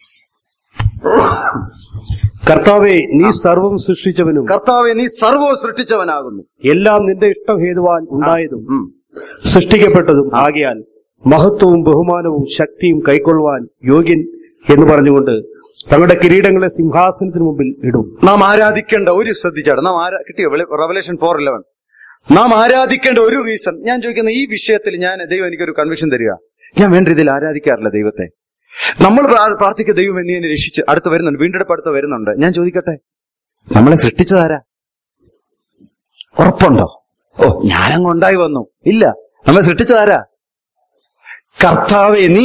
കർത്താവേ, നീ സർവ്വം സൃഷ്ടിച്ചവനും. കർത്താവെ, നീ സർവ്വം സൃഷ്ടിച്ചവനാകുന്നു. എല്ലാം നിന്റെ ഇഷ്ടം ഹേതുവാൻ ഉണ്ടായതും സൃഷ്ടിക്കപ്പെട്ടതും ആകയാൽ മഹത്വവും ബഹുമാനവും ശക്തിയും കൈക്കൊള്ളുവാൻ യോഗ്യൻ എന്ന് പറഞ്ഞുകൊണ്ട് തങ്ങളുടെ കിരീടങ്ങളെ സിംഹാസനത്തിന് മുമ്പിൽ ഇടും. നാം ആരാധിക്കേണ്ട ഒരു, ശ്രദ്ധിച്ചാണ്, കിട്ടിയോ റെവലേഷൻ 4:11? നാം ആരാധിക്കേണ്ട ഒരു റീസൺ. ഞാൻ ചോദിക്കുന്ന ഈ വിഷയത്തിൽ ദൈവം എനിക്കൊരു കൺവിക്ഷൻ തരിക. ഞാൻ വേണ്ട രീതിയിൽ ആരാധിക്കാറില്ല ദൈവത്തെ. നമ്മൾ പ്രാർത്ഥിക്കുക, ദൈവം എന്നീ എന്നെ രക്ഷിച്ച്. അടുത്ത് വരുന്നുണ്ട്, വീണ്ടെടുപ്പ് അടുത്ത് വരുന്നുണ്ട്. ഞാൻ ചോദിക്കട്ടെ, നമ്മളെ സൃഷ്ടിച്ചതാരാ? ഉറപ്പുണ്ടോ? ഞാനങ്ങ് ഉണ്ടായി വന്നു? ഇല്ല. നമ്മളെ സൃഷ്ടിച്ചതാരാ? കർത്താവേ, നീ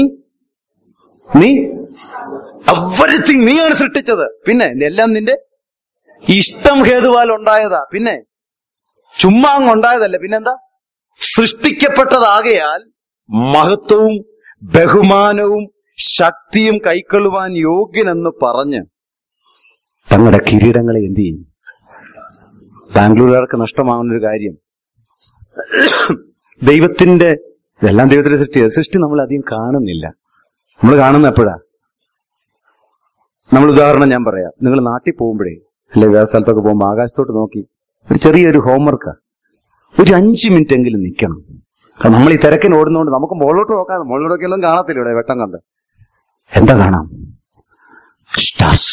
എവരിത്തിങ് നീയാണ് സൃഷ്ടിച്ചത്. പിന്നെ എല്ലാം നിന്റെ ഇഷ്ടം ഹേതുവാൽ ഉണ്ടായതാ. പിന്നെ ചുമ്മാ അങ്ങ് ഉണ്ടായതല്ല. പിന്നെന്താ? സൃഷ്ടിക്കപ്പെട്ടതാകയാൽ മഹത്വവും ബഹുമാനവും ശക്തിയും കൈക്കൊള്ളുവാൻ യോഗ്യനെന്ന് പറഞ്ഞ് തങ്ങളുടെ കിരീടങ്ങളെ എന്ത് ചെയ്യും? ബാംഗ്ലൂരുകാർക്ക് നഷ്ടമാകുന്നൊരു കാര്യം, ഇതെല്ലാം ദൈവത്തിന്റെ സൃഷ്ടി നമ്മൾ അധികം കാണുന്നില്ല. നമ്മൾ കാണുന്ന എപ്പോഴാ? നമ്മൾ ഉദാഹരണം ഞാൻ പറയാം. നിങ്ങൾ നാട്ടിൽ പോകുമ്പോഴേ, അല്ലെ വേറെ സ്ഥലത്തൊക്കെ പോകുമ്പോൾ ആകാശത്തോട്ട് നോക്കി ഒരു ചെറിയൊരു ഹോംവർക്കാ, ഒരു 5 മിനിറ്റ് എങ്കിലും നിൽക്കണം. കാരണം നമ്മൾ ഈ തിരക്കിന് ഓടുന്നതുകൊണ്ട് നമുക്ക് മുകളിലോട്ട് നോക്കാം. മുകളിലോട്ടൊക്കെല്ലാം കാണത്തില്ല. ഇവിടെ വെട്ടം കണ്ട് എന്താ കാണാം? സ്റ്റാർസ്.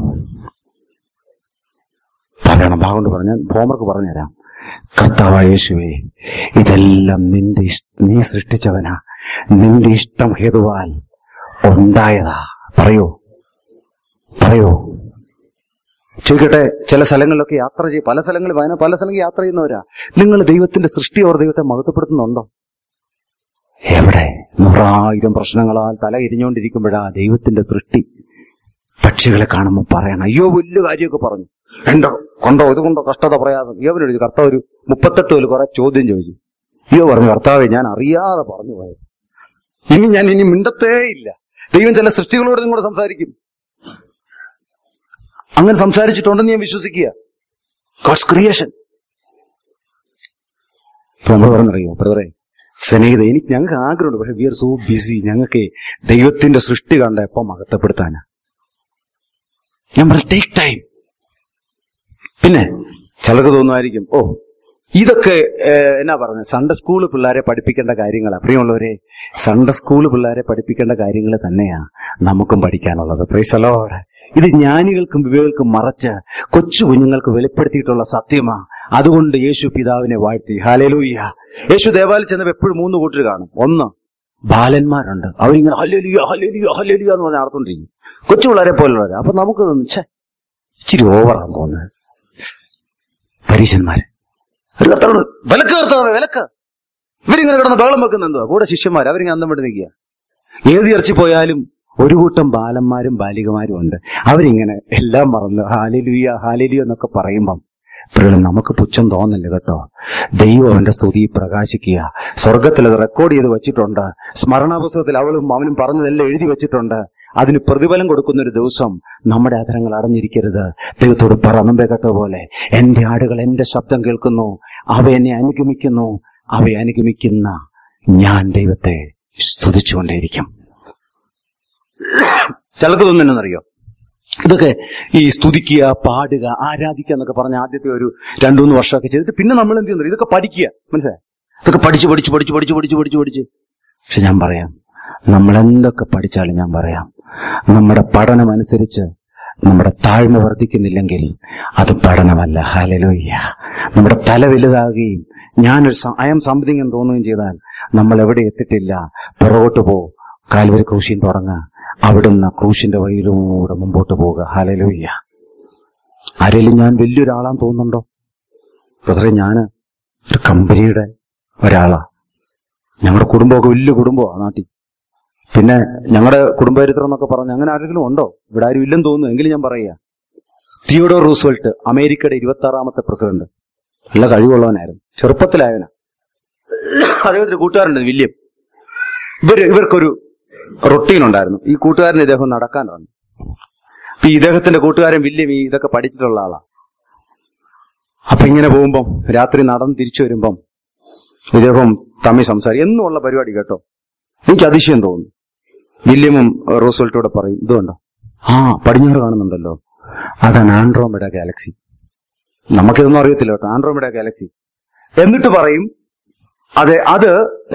പറയണം, ഭാഗം പറഞ്ഞാൽ ഹോംവർക്ക് പറഞ്ഞുതരാം. കർത്താവായ യേശുവേ, ഇതെല്ലാം നീ സൃഷ്ടിച്ചവനാ, നിന്റെ ഇഷ്ടം ഹേതുവാൽ ഉണ്ടായതാ. പറയോ ചോദിക്കട്ടെ, ചില സ്ഥലങ്ങളിലൊക്കെ യാത്ര ചെയ്യും, പല സ്ഥലങ്ങളിൽ പല സ്ഥലങ്ങളിൽ യാത്ര ചെയ്യുന്നവരാ. നിങ്ങൾ ദൈവത്തിന്റെ സൃഷ്ടി ഓർ ദൈവത്തെ മഹത്വപ്പെടുത്തുന്നുണ്ടോ? എവിടെ? 100,000 പ്രശ്നങ്ങളാൽ തല ഇരിഞ്ഞുകൊണ്ടിരിക്കുമ്പോഴാ ദൈവത്തിന്റെ സൃഷ്ടി. പക്ഷികളെ കാണുമ്പോൾ പറയണം, അയ്യോ വലിയ കാര്യമൊക്കെ പറഞ്ഞു, കൊണ്ടോ ഇതുകൊണ്ടോ കഷ്ടത പ്രയാസം. യോബിന് എഴുതി, കർത്താവ് ഒരു 38 കുറെ ചോദ്യം ചോദിച്ചു. യോ പറഞ്ഞു, കർത്താവേ ഞാൻ അറിയാതെ പറഞ്ഞു പോയത്, ഇനി മിണ്ടത്തേ ഇല്ല. ദൈവം ചില സൃഷ്ടികളോട് നിങ്ങളോട് സംസാരിക്കും. അങ്ങനെ സംസാരിച്ചിട്ടുണ്ടെന്ന് ഞാൻ വിശ്വസിക്കുക. God's creation. നമ്മൾ പറഞ്ഞറിയോ ബ്രദറെ, സ്നേഹിത, ഞങ്ങൾക്ക് ആഗ്രഹമുണ്ട്, പക്ഷെ വി ആർ സോ ബിസി. ഞങ്ങൾക്ക് ദൈവത്തിന്റെ സൃഷ്ടി കണ്ട എപ്പം മഹത്വപ്പെടുത്താനാ. ഞാൻ പറഞ്ഞു ടേക്ക് ടൈം. പിന്നെ ചിലർക്ക് തോന്നുമായിരിക്കും, ഓ ഇതൊക്കെ എന്നാ പറഞ്ഞത്, സൺഡേ സ്കൂള് പിള്ളേരെ പഠിപ്പിക്കേണ്ട കാര്യങ്ങളാ. പ്രിയമുള്ളവരെ, സൺഡേ സ്കൂള് പിള്ളേരെ പഠിപ്പിക്കേണ്ട കാര്യങ്ങൾ തന്നെയാ നമുക്കും പഠിക്കാനുള്ളത്. Praise the lord. ഇത് ജ്ഞാനികൾക്കും വിവേകൾക്കും മറച്ച് കൊച്ചു കുഞ്ഞുങ്ങൾക്ക് വെളിപ്പെടുത്തിയിട്ടുള്ള സത്യമാ. അതുകൊണ്ട് യേശു പിതാവിനെ വാഴ്ത്തി. ഹല്ലേലൂയ. യേശു ദേവാലയം ചെന്നപ്പോൾ എപ്പോഴും 3 കൂട്ടർ കാണും. ഒന്ന്, ബാലന്മാരുണ്ട്, അവരിങ്ങനെ ഹല്ലേലൂയ ഹല്ലേലൂയ ഹല്ലേലൂയ എന്ന് പറഞ്ഞ് നടത്തുകൊണ്ടിരിക്കും, കൊച്ചു പിള്ളേരെ പോലുള്ളവര്. അപ്പൊ നമുക്ക് തോന്നും, ഇച്ചിരി ഓവറാന്ന് തോന്നുന്നത്. പരീശന്മാര് ഒരു കർത്താവ് വിലക്ക്, കർത്താവേ വിലക്ക്. ഇവരിങ്ങനെ കിടന്ന് ബഹളം വെക്കുന്നെന്തോ. കൂടെ ശിഷ്യന്മാർ അവരിങ്ങനെ അന്തം വിട്ട് നിൽക്കുക. ഏത് ഇറച്ചി പോയാലും ഒരു കൂട്ടം ബാലന്മാരും ബാലികമാരും ഉണ്ട്. അവരിങ്ങനെ എല്ലാം മറന്ന് ഹാലേലൂയ ഹാലേലൂയ എന്നൊക്കെ പറയുമ്പം നമുക്ക് പുച്ഛം തോന്നില്ല കേട്ടോ. ദൈവം അവന്റെ സ്തുതി പ്രകാശിക്കുക. സ്വർഗത്തിൽ അത് റെക്കോർഡ് ചെയ്ത് വെച്ചിട്ടുണ്ട്. സ്മരണാപുസ്തകത്തിൽ അവനും പറഞ്ഞതെല്ലാം എഴുതി വെച്ചിട്ടുണ്ട്. അതിന് പ്രതിഫലം കൊടുക്കുന്ന ഒരു ദിവസം നമ്മുടെ അധരങ്ങൾ അടഞ്ഞിരിക്കരുത്. ദൈവത്തോട് പറമ്പെ കേട്ട പോലെ, എന്റെ ആടുകൾ എന്റെ ശബ്ദം കേൾക്കുന്നു, അവ എന്നെ അനുഗമിക്കുന്നു, അവയെ അനുഗമിക്കുന്ന ഞാൻ ദൈവത്തെ സ്തുതിച്ചുകൊണ്ടേയിരിക്കും. ചിലർക്ക് തോന്നുന്നറിയോ, ഇതൊക്കെ ഈ സ്തുതിക്കുക, പാടുക, ആരാധിക്കുക എന്നൊക്കെ പറഞ്ഞ ആദ്യത്തെ ഒരു 2-3 വർഷമൊക്കെ ചെയ്തിട്ട് പിന്നെ നമ്മൾ എന്ത് ചെയ്യുന്നത്, ഇതൊക്കെ പഠിക്കുക. മനസ്സിലായി? ഇതൊക്കെ പഠിച്ച്. പക്ഷെ ഞാൻ പറയാം, നമ്മൾ എന്തൊക്കെ പഠിച്ചാലും ഞാൻ പറയാം, നമ്മുടെ പഠനം അനുസരിച്ച് നമ്മുടെ താഴ്മ വർദ്ധിക്കുന്നില്ലെങ്കിൽ അത് പഠനമല്ല. ഹല്ലേലൂയ. നമ്മുടെ തല വലുതാകുകയും ഐ ആം സംതിങ് എന്ന് തോന്നുകയും ചെയ്താൽ നമ്മൾ എവിടെ എത്തിയിട്ടില്ല. പുറകോട്ട് പോ, കാൽവരി ക്രൂശിൽ തുടങ്ങുക, അവിടുന്ന് ക്രൂശിന്റെ വഴിയിലൂടെ മുമ്പോട്ട് പോവുക. ഹല്ലേലൂയ. ആരെങ്കിലും ഞാൻ വലിയൊരാളാന്ന് തോന്നുന്നുണ്ടോ? ബ്രദറെ, ഞാൻ ഒരു കമ്പനിയുടെ ഒരാളാ. ഞങ്ങളുടെ കുടുംബമൊക്കെ വലിയ കുടുംബമാണ് നാട്ടിൽ. പിന്നെ ഞങ്ങളുടെ കുടുംബചരിത്രം എന്നൊക്കെ പറഞ്ഞ് അങ്ങനെ ആരെങ്കിലും ഉണ്ടോ? ഇവിടെ ആരും ഇല്ലെന്ന് തോന്നുന്നു. എങ്കിലും ഞാൻ പറയുക, തിയോഡോർ റൂസ്വെൽറ്റ്, അമേരിക്കയുടെ 26ാമത്തെ പ്രസിഡന്റ്, നല്ല കഴിവുള്ളവനായിരുന്നു, ചെറുപ്പത്തിലായവനാ. അദ്ദേഹത്തിന് കൂട്ടുകാരുണ്ട് വില്യം. ഇവർക്കൊരു റൊട്ടീൻ ഉണ്ടായിരുന്നു. ഈ കൂട്ടുകാരൻ ഇദ്ദേഹം നടക്കാൻ വന്നു. അപ്പൊ ഇദ്ദേഹത്തിന്റെ കൂട്ടുകാരൻ വില്യം ഇതൊക്കെ പഠിച്ചിട്ടുള്ള ആളാ. അപ്പൊ ഇങ്ങനെ പോകുമ്പം രാത്രി നടന്ന് തിരിച്ചു വരുമ്പം ഇദ്ദേഹം തമ്മിൽ സംസാരിക്കും. എന്നുമുള്ള പരിപാടി കേട്ടോ. എനിക്ക് അതിശയം തോന്നുന്നു. വില്യമും റൂസ്വെൽറ്റോടെ പറയും, ഇതുകൊണ്ടോ പടിഞ്ഞാറ് കാണുന്നുണ്ടല്ലോ, അതാണ് ആൻഡ്രോമെഡ ഗാലക്സി. നമുക്കിതൊന്നും അറിയത്തില്ല കേട്ടോ, ആൻഡ്രോമെഡ ഗാലക്സി. എന്നിട്ട് പറയും, അതെ, അത്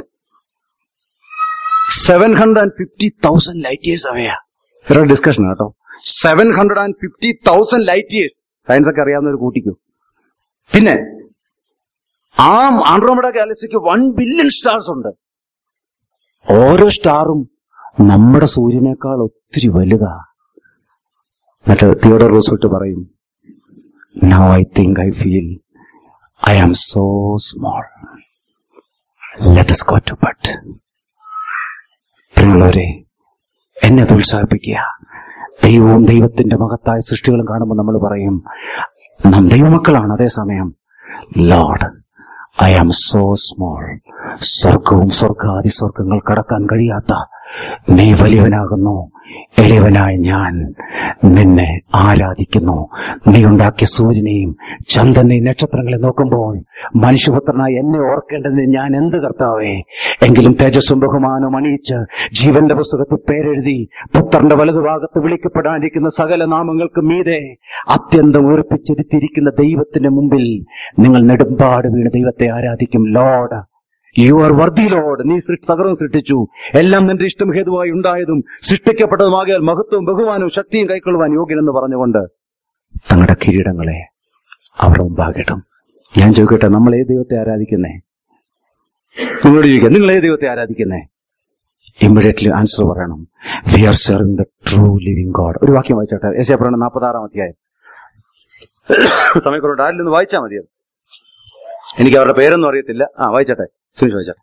750,000 ലൈറ്റ് ഇയേഴ്സ് അവയാ. ഇവരുടെ ഡിസ്കഷൻ കേട്ടോ. 750,000 ലൈറ്റ് ഇയേഴ്സ്. സയൻസ് ഒക്കെ അറിയാവുന്ന ഒരു കൂട്ടിക്കോ. പിന്നെ ആ ആൻഡ്രോമെഡ ഗാലക്സിക്ക് 1 ബില്യൺ സ്റ്റാർസ് ഉണ്ട്. ഓരോ സ്റ്റാറും നമ്മുടെ സൂര്യനേക്കാൾ ഒത്തിരി വലുതാ. എന്നിട്ട് തിയോഡോർ റൂസ്വെൽറ്റ് പറയും, now I think I feel I am so small, let us go to bed. പ്രിയമുള്ളവരെ, എന്നെ ഉത്സാഹിപ്പിക്കുക. ദൈവവും ദൈവത്തിന്റെ മഹത്തായ സൃഷ്ടികളും കാണുമ്പോൾ നമ്മൾ പറയും, നാം ദൈവമക്കളാണ്. അതേസമയം lord, I am so small. സ്വർഗവും സ്വർഗാദി സ്വർഗങ്ങൾ കടക്കാൻ കഴിയാത്ത നീ വലിയവനാകുന്നു, എളിയവനായ ഞാൻ നിന്നെ ആരാധിക്കുന്നു. നീ ഉണ്ടാക്കിയ സൂര്യനെയും ചന്ദ്രനെയും നക്ഷത്രങ്ങളെ നോക്കുമ്പോൾ മനുഷ്യപുത്രനായി എന്നെ ഓർക്കേണ്ടതിന് ഞാൻ എന്ത് കർത്താവേ? എങ്കിലും തേജസ്സും ബഹുമാനവും അണിയിച്ച് ജീവന്റെ പുസ്തകത്തിൽ പേരെഴുതി പുത്രന്റെ വലതുഭാഗത്ത് വിളിക്കപ്പെടാനിരിക്കുന്ന സകല നാമങ്ങൾക്ക് മീതെ അത്യന്തം ഉറപ്പിച്ചിരുത്തിയിരിക്കുന്ന ദൈവത്തിന്റെ മുമ്പിൽ നിങ്ങൾ നെടുമ്പാട് വീണ് ദൈവത്തെ ആരാധിക്കും. Lord, you are worthy lord. നീ സകലവും സൃഷ്ടിച്ചു, എല്ലാം നിന്റെ ഇഷ്ടം ഹേതുവായി ഉണ്ടായതും സൃഷ്ടിക്കപ്പെട്ടതുമാകിയാൽ മഹത്വവും ബഹുമാനവും ശക്തിയും കൈക്കൊള്ളുവാൻ യോഗ്യനെന്ന് പറഞ്ഞുകൊണ്ട് തങ്ങളുടെ കിരീടങ്ങളെ അവർ മുമ്പാകിടും. ഞാൻ ചോദിക്കട്ടെ, നമ്മൾ ഏത് ദൈവത്തെ ആരാധിക്കുന്നേ? നിങ്ങളോട് ചോദിക്കാം, നിങ്ങൾ ഏത് ദൈവത്തെ ആരാധിക്കുന്നേ? ഇമ്മീഡിയറ്റ്ലി ആൻസർ പറയണം, we are serving the true living God. ഒരു വാക്യം വായിച്ചോട്ടെ, യെശയ്യാ 46 അധ്യായം. സമയക്കുറവുണ്ട്, ആരിൽ നിന്ന് വായിച്ചാൽ മതിയത്. എനിക്ക് അവരുടെ പേരൊന്നും അറിയത്തില്ല. വായിച്ചട്ടെ, സുനിൽ വായിച്ചോട്ടെ.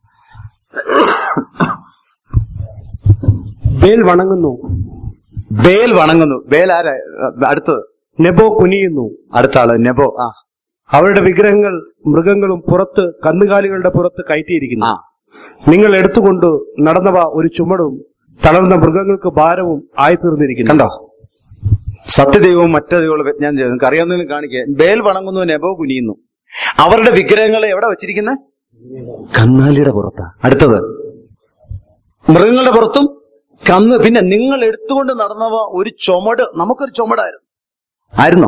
ബേൽ വണങ്ങുന്നു. ബേൽ വണങ്ങുന്നു. ബേൽ ആരാ? അടുത്തത് നെബോ കുനിയുന്നു. അടുത്ത ആള് നെബോ. അവരുടെ വിഗ്രഹങ്ങൾ മൃഗങ്ങളും പുറത്ത് കന്നുകാലികളുടെ പുറത്ത് കയറ്റിയിരിക്കുന്നു. നിങ്ങൾ എടുത്തുകൊണ്ട് നടന്നവ ഒരു ചുമടും തളർന്ന മൃഗങ്ങൾക്ക് ഭാരവും ആയിത്തീർന്നിരിക്കുന്നു. കണ്ടോ? സത്യദൈവവും മറ്റു ദൈവങ്ങളും ഞാൻ നിങ്ങൾക്ക് അറിയാവുന്നതിനും കാണിക്കുക. ബേൽ വണങ്ങുന്നു, നെബോ കുനിയുന്നു. അവരുടെ വിഗ്രഹങ്ങളെ എവിടെ വെച്ചിരിക്കുന്നത്? കന്നാലിയുടെ പുറത്താ. അടുത്തത് മൃഗങ്ങളുടെ പുറത്തും പിന്നെ നിങ്ങൾ എടുത്തുകൊണ്ട് നടന്നവ ഒരു ചുമട്. നമുക്കൊരു ചുമടായിരുന്നു. ആയിരുന്നോ?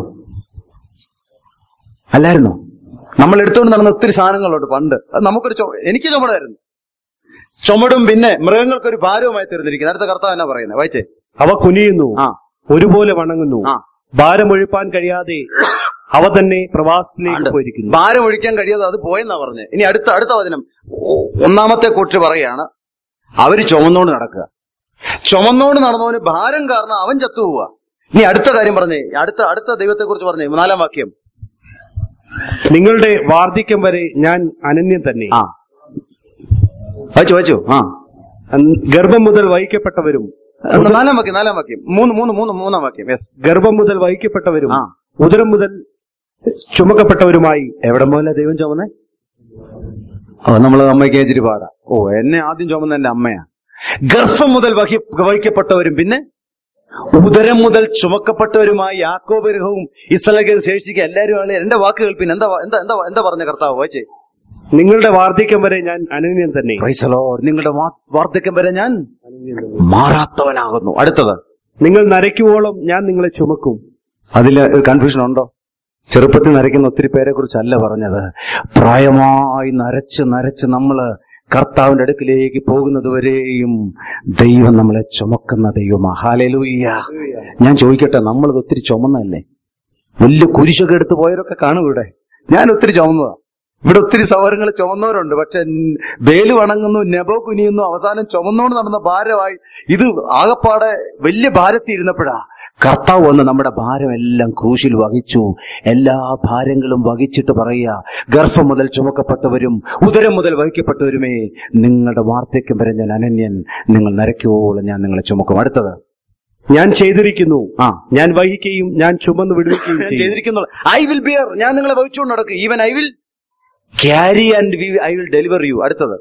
അല്ലായിരുന്നോ? നമ്മൾ എടുത്തുകൊണ്ട് നടന്ന ഒത്തിരി സാധനങ്ങളുണ്ട് പണ്ട്. അത് നമുക്കൊരു എനിക്ക് ചുമടായിരുന്നു. ചുമടും പിന്നെ മൃഗങ്ങൾക്കൊരു ഭാരവുമായി തീർന്നിരിക്കുന്നത്. അടുത്ത കർത്താവ് എന്നാ പറയുന്നത്? വായിച്ചേ. അവ കുനിയുന്നു, ഒരുപോലെ വണങ്ങുന്നു, ഭാരമൊഴിപ്പാൻ കഴിയാതെ അവ തന്നെ പ്രവാസത്തിലേക്ക് പോയിരിക്കുന്നു. ഭാരം ഒഴിക്കാൻ കഴിയാതെ അത് പോയെന്നാ പറഞ്ഞത്. ഇനി അടുത്ത വചനം 1-ാമത്തെ കൂട്ട് പറയാണ്, അവര് ചുമന്നോണ്ട് നടക്കുക. ചുമന്നോണ്ട് നടന്നവന് ഭാരം കാരണം അവൻ ചത്തുപോവുക. ഇനി അടുത്ത കാര്യം പറഞ്ഞേ, അടുത്ത ദൈവത്തെ കുറിച്ച് പറഞ്ഞേ, 4-ാം വാക്യം. നിങ്ങളുടെ വാർദ്ധക്യം വരെ ഞാൻ അനന്യൻ തന്നെ. വായിച്ചു. ഗർഭം മുതൽ വഹിക്കപ്പെട്ടവരും. 4-ാം വാക്യം. 3-ാം വാക്യം. യെസ്. ഗർഭം മുതൽ വഹിക്കപ്പെട്ടവരും ഉദരം മുതൽ ചുമക്കപ്പെട്ടവരുമായി. എവിടെ മുതലാ ദൈവം ചുമന്നേ? നമ്മള് അമ്മയ്ക്ക് ഏച്ചിരി പാടാ. എന്നെ ആദ്യം ചുമന്ന എന്റെ അമ്മയാ. ഗർഭം മുതൽ വഹിക്കപ്പെട്ടവരും പിന്നെ ഉദരം മുതൽ ചുമക്കപ്പെട്ടവരുമായി യാക്കോബ് ഗൃഹവും ഇസ്രായേൽ ശേഷിക്കുക എല്ലാവരും ആണ്. എന്റെ വാക്കുകൾ പിന്നെ എന്താ പറഞ്ഞ കർത്താവ്? വായിച്ചേ. നിങ്ങളുടെ വാർദ്ധക്യം വരെ ഞാൻ അനന്യൻ തന്നെ. Praise the lord. നിങ്ങളുടെ വാർദ്ധക്യം വരെ ഞാൻ മാറാത്തവനാകുന്നു. അടുത്തത്, നിങ്ങൾ നരയ്ക്കുവോളം ഞാൻ നിങ്ങളെ ചുമക്കും. അതിൽ കൺഫ്യൂഷൻ ഉണ്ടോ? ചെറുപ്പത്തിൽ നരയ്ക്കുന്ന ഒത്തിരി പേരെ കുറിച്ചല്ല പറഞ്ഞത്. പ്രായമായി നരച്ച് നമ്മള് കർത്താവിന്റെ അടുക്കിലേക്ക് പോകുന്നത് വരെയും ദൈവം നമ്മളെ ചുമക്കുന്ന ദൈവമാ. ഹല്ലേലൂയ. ഞാൻ ചോദിക്കട്ടെ, നമ്മളിത് ഒത്തിരി ചുമന്നല്ലേ? വലിയ കുരിശൊക്കെ എടുത്ത് പോയവരൊക്കെ കാണും ഇവിടെ. ഞാൻ ഒത്തിരി ചുമന്നതാ. ഇവിടെ ഒത്തിരി സൗകര്യങ്ങൾ ചുമന്നവരുണ്ട്. പക്ഷെ ബേല് വണങ്ങുന്നു, നെബോ കുനിയുന്നു, അവസാനം ചുമന്നോണ്ട് നടന്ന ഭാരമായി. ഇത് ആകപ്പാടെ വലിയ ഭാരത്തിൽ ഇരുന്നപ്പോഴാ കർത്താവ് വന്ന് നമ്മുടെ ഭാരമെല്ലാം ക്രൂശിൽ വഹിച്ചു. എല്ലാ ഭാരങ്ങളും വഹിച്ചിട്ട് പറയുക, ഗർഭം മുതൽ ചുമക്കപ്പെട്ടവരും ഉദരം മുതൽ വഹിക്കപ്പെട്ടവരുമേ, നിങ്ങളുടെ വാർദ്ധക്യം വരെ ഞാൻ അനന്യൻ, നിങ്ങൾ നരയ്ക്കോളം ഞാൻ നിങ്ങളെ ചുമക്കും. അടുത്തത്, ഞാൻ ചെയ്തിരിക്കുന്നു, ഞാൻ വഹിക്കുകയും ഞാൻ ചുമന്ന് വിടുവിക്കുകയും ചെയ്തിരിക്കുന്നു. ഐ വിൽ ബിയർ, ഞാൻ നിങ്ങളെ വഹിച്ചുകൊണ്ട് നടക്കും. Even I will carry and I will deliver you. അടുത്തത്,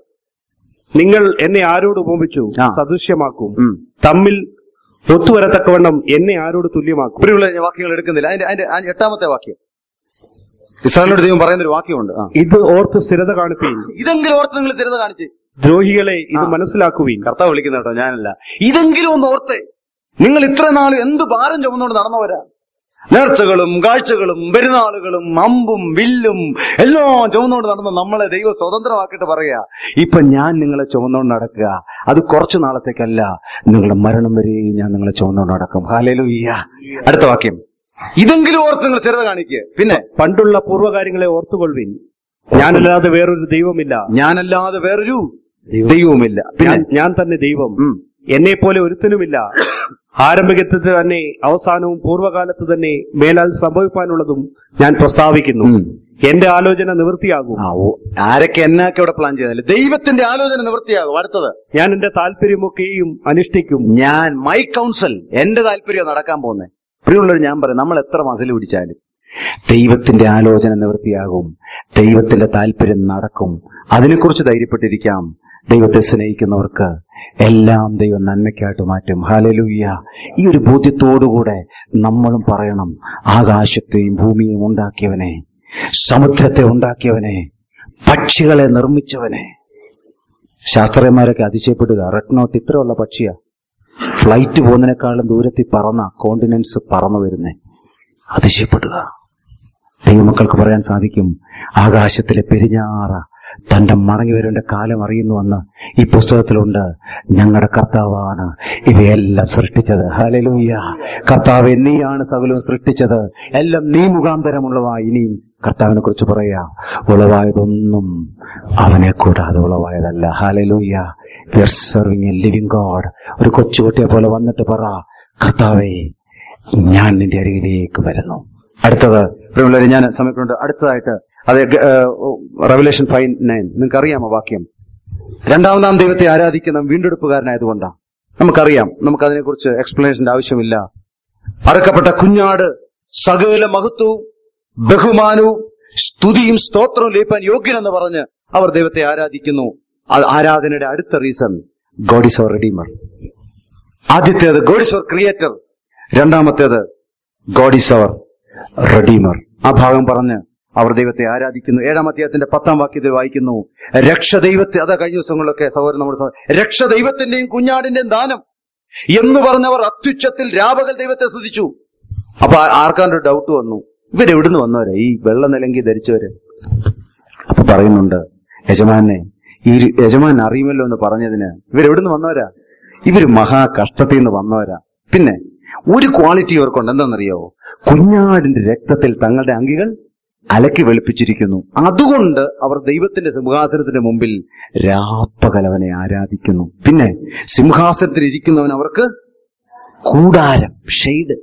നിങ്ങൾ എന്നെ ആരോട് ഉപമിച്ചു സദൃശ്യമാക്കും, തമ്മിൽ ഒത്തുവരത്തക്കവണ്ണം എന്നെ ആരോട് തുല്യമാക്കും. ഇവിടെയുള്ള വാക്യങ്ങൾ എടുക്കുന്നില്ല. അതിന്റെ 8-ാമത്തെ വാക്യം ഇസ്രായേലിനോട് ദൈവം പറയുന്നൊരു വാക്യമുണ്ട്. ഇത് ഓർത്ത് സ്ഥിരത കാണിപ്പീൻ. ഇതെങ്കിലും ഓർത്ത് നിങ്ങൾ സ്ഥിരത കാണിച്ച് ദ്രോഹികളെ ഇത് മനസ്സിലാക്കുവീൻ. കർത്താവ് വിളിക്കുന്ന കേട്ടോ, ഞാനല്ല. ഇതെങ്കിലും ഒന്ന് ഓർത്തേ. നിങ്ങൾ ഇത്ര നാൾ എന്ത് ഭാരം ചുമന്നുകൊണ്ട് നടന്നവരാ. നേർച്ചകളും കാഴ്ചകളും പെരുന്നാളുകളും അമ്പും വില്ലും എല്ലാം ചുമന്നുകൊണ്ട് നടന്ന നമ്മളെ ദൈവം സ്വതന്ത്രമാക്കിയിട്ട് പറയാ, ഇപ്പൊ ഞാൻ നിങ്ങളെ ചുമന്നുകൊണ്ട് നടക്കുക. അത് കുറച്ചു നാളത്തേക്കല്ല, നിങ്ങളുടെ മരണം വരെ ഞാൻ നിങ്ങളെ ചുമന്നുകൊണ്ട് നടക്കും. ഹല്ലേലൂയ. അടുത്ത വാക്യം, ഇതെങ്കിലും ഓർത്ത് നിങ്ങൾ സ്ഥിരത കാണിക്കുക. പിന്നെ പണ്ടുള്ള പൂർവ്വകാര്യങ്ങളെ ഓർത്തുകൊള്ളുവിൻ. ഞാനല്ലാതെ വേറൊരു ദൈവമില്ല. ഞാനല്ലാതെ വേറൊരു ദൈവവുമില്ല. പിന്നെ ഞാൻ തന്നെ ദൈവം, എന്നെ പോലെ ഒരുത്തനുമില്ല. ആരംഭത്തിൽ തന്നെ അവസാനവും പൂർവ്വകാലത്ത് തന്നെ മേലാൽ സംഭവിക്കാനുള്ളതും ഞാൻ പ്രസ്താവിക്കുന്നു. എന്റെ ആലോചന നിവൃത്തിയാകും. ആരൊക്കെ എന്നൊക്കെ ഇവിടെ പ്ലാൻ ചെയ്താലും ദൈവത്തിന്റെ ആലോചന നിവൃത്തിയാകും. അടുത്തത്, ഞാൻ എന്റെ താല്പര്യമൊക്കെയും അനുഷ്ഠിക്കും. ഞാൻ മൈ കൗൺസിൽ, എന്റെ താല്പര്യം നടക്കാൻ പോകുന്നേ. പ്രിയമുള്ളവർ, ഞാൻ പറയാം, നമ്മൾ എത്ര മസിൽ പിടിച്ചാലും ദൈവത്തിന്റെ ആലോചന നിവൃത്തിയാകും, ദൈവത്തിന്റെ താല്പര്യം നടക്കും. അതിനെക്കുറിച്ച് ധൈര്യപ്പെട്ടിരിക്കാം. ദൈവത്തെ സ്നേഹിക്കുന്നവർക്ക് എല്ലാം ദൈവം നന്മയ്ക്കായിട്ട് മാറ്റും. ഹല്ലേലൂയ. ഈ ഒരു ബോധ്യത്തോടുകൂടെ നമ്മളും പറയണം, ആകാശത്തെയും ഭൂമിയെയും ഉണ്ടാക്കിയവനെ, സമുദ്രത്തെ ഉണ്ടാക്കിയവനെ, പക്ഷികളെ നിർമ്മിച്ചവനെ. ശാസ്ത്രജ്ഞന്മാരൊക്കെ അതിശയപ്പെടുക, റെഡ് നോട്ട് ഇത്രയുള്ള പക്ഷിയാ, ഫ്ലൈറ്റ് പോകുന്നതിനേക്കാളും ദൂരത്തിൽ പറന്ന കോണ്ടിനെന്റ്സ് പറന്നു വരുന്നേ. അതിശയപ്പെടുക. ദൈവമക്കൾക്ക് പറയാൻ സാധിക്കും, ആകാശത്തിലെ പെരിഞ്ഞാറ തന്റെ മടങ്ങി വരേണ്ട കാലം അറിയുന്നുവെന്ന് ഈ പുസ്തകത്തിലുണ്ട്. ഞങ്ങളുടെ കർത്താവാണ് ഇവയെല്ലാം സൃഷ്ടിച്ചത്. ഹല്ലേലൂയ. കർത്താവേ, നീയാണ് സകലവും സൃഷ്ടിച്ചത്, എല്ലാം നീ മുഖാന്തരമുള്ളവാ. ഇനിയും കർത്താവിനെ കുറിച്ച് പറയാ, ഉളവായതൊന്നും അവനെ കൂടാതെ ഉളവായതല്ല. Hallelujah. We are serving a living God. ഒരു കൊച്ചുകുട്ടിയെ പോലെ വന്നിട്ട് പറ, കർത്താവേ, ഞാൻ നിന്റെ അരികിലേക്ക് വരുന്നു. അടുത്തത് പ്രിയമുള്ളവരെ, ഞാൻ സമയക്കൊണ്ട് അടുത്തതായിട്ട് അത് റെവലേഷൻ 5:9 നിങ്ങൾക്ക് അറിയാമോ വാക്യം? രണ്ടാമതാം ദൈവത്തെ ആരാധിക്കുന്ന വീണ്ടെടുപ്പുകാരനായതുകൊണ്ടാണ്. നമുക്കറിയാം, നമുക്കതിനെക്കുറിച്ച് എക്സ്പ്ലനേഷന്റെ ആവശ്യമില്ല. അറക്കപ്പെട്ട കുഞ്ഞാട് സകല മഹത്വവും ബഹുമാനവും സ്തുതിയും സ്തോത്രവും ലഭിക്കാൻ യോഗ്യനെന്ന് പറഞ്ഞ് അവർ ദൈവത്തെ ആരാധിക്കുന്നു. ആരാധനയുടെ അടുത്ത reason, God is our redeemer. ആദ്യത്തേത് ഗോഡ് ഈസ് അവർ ക്രിയേറ്റർ, രണ്ടാമത്തേത് ഗോഡ് ഈസ് അവർ റെഡീമർ. ആ ഭാഗം പറഞ്ഞ് അവർ ദൈവത്തെ ആരാധിക്കുന്നു. 7-ാം അധ്യായത്തിന്റെ 10-ാം വാക്യത്തിൽ വായിക്കുന്നു, രക്ഷ ദൈവത്തെ, അതാ കഴിഞ്ഞ ദിവസങ്ങളിലൊക്കെ സഹോദരൻ നമ്മുടെ രക്ഷ ദൈവത്തിന്റെയും കുഞ്ഞാടിന്റെയും ദാനം എന്ന് പറഞ്ഞവർ അത്യുച്ചത്തിൽ രാപകൽ ദൈവത്തെ സ്തുതിച്ചു. അപ്പൊ ആർക്കാണ്ട് ഒരു ഡൗട്ട് വന്നു, ഇവരെവിടുന്ന് വന്നവരെ ഈ വെള്ള നിലങ്കി ധരിച്ചവര്? അപ്പൊ പറയുന്നുണ്ട്, യജമാനെ, ഈ യജമാൻ അറിയുമല്ലോ എന്ന് പറഞ്ഞതിന് ഇവരെവിടുന്ന് വന്നവരാ? ഇവര് മഹാകഷ്ടത്തിൽ നിന്ന് വന്നവരാ. പിന്നെ ഒരു ക്വാളിറ്റി ഇവർക്കുണ്ട്, എന്താണെന്നറിയോ? കുഞ്ഞാടിന്റെ രക്തത്തിൽ തങ്ങളുടെ അങ്കികൾ അലക്കി വെളുപ്പിച്ചിരിക്കുന്നു. അതുകൊണ്ട് അവർ ദൈവത്തിന്റെ സിംഹാസനത്തിന്റെ മുമ്പിൽ രാപ്പകലവനെ ആരാധിക്കുന്നു. പിന്നെ സിംഹാസനത്തിൽ ഇരിക്കുന്നവൻ അവർക്ക് കൂടാരം, ഷെയ്ഡ്.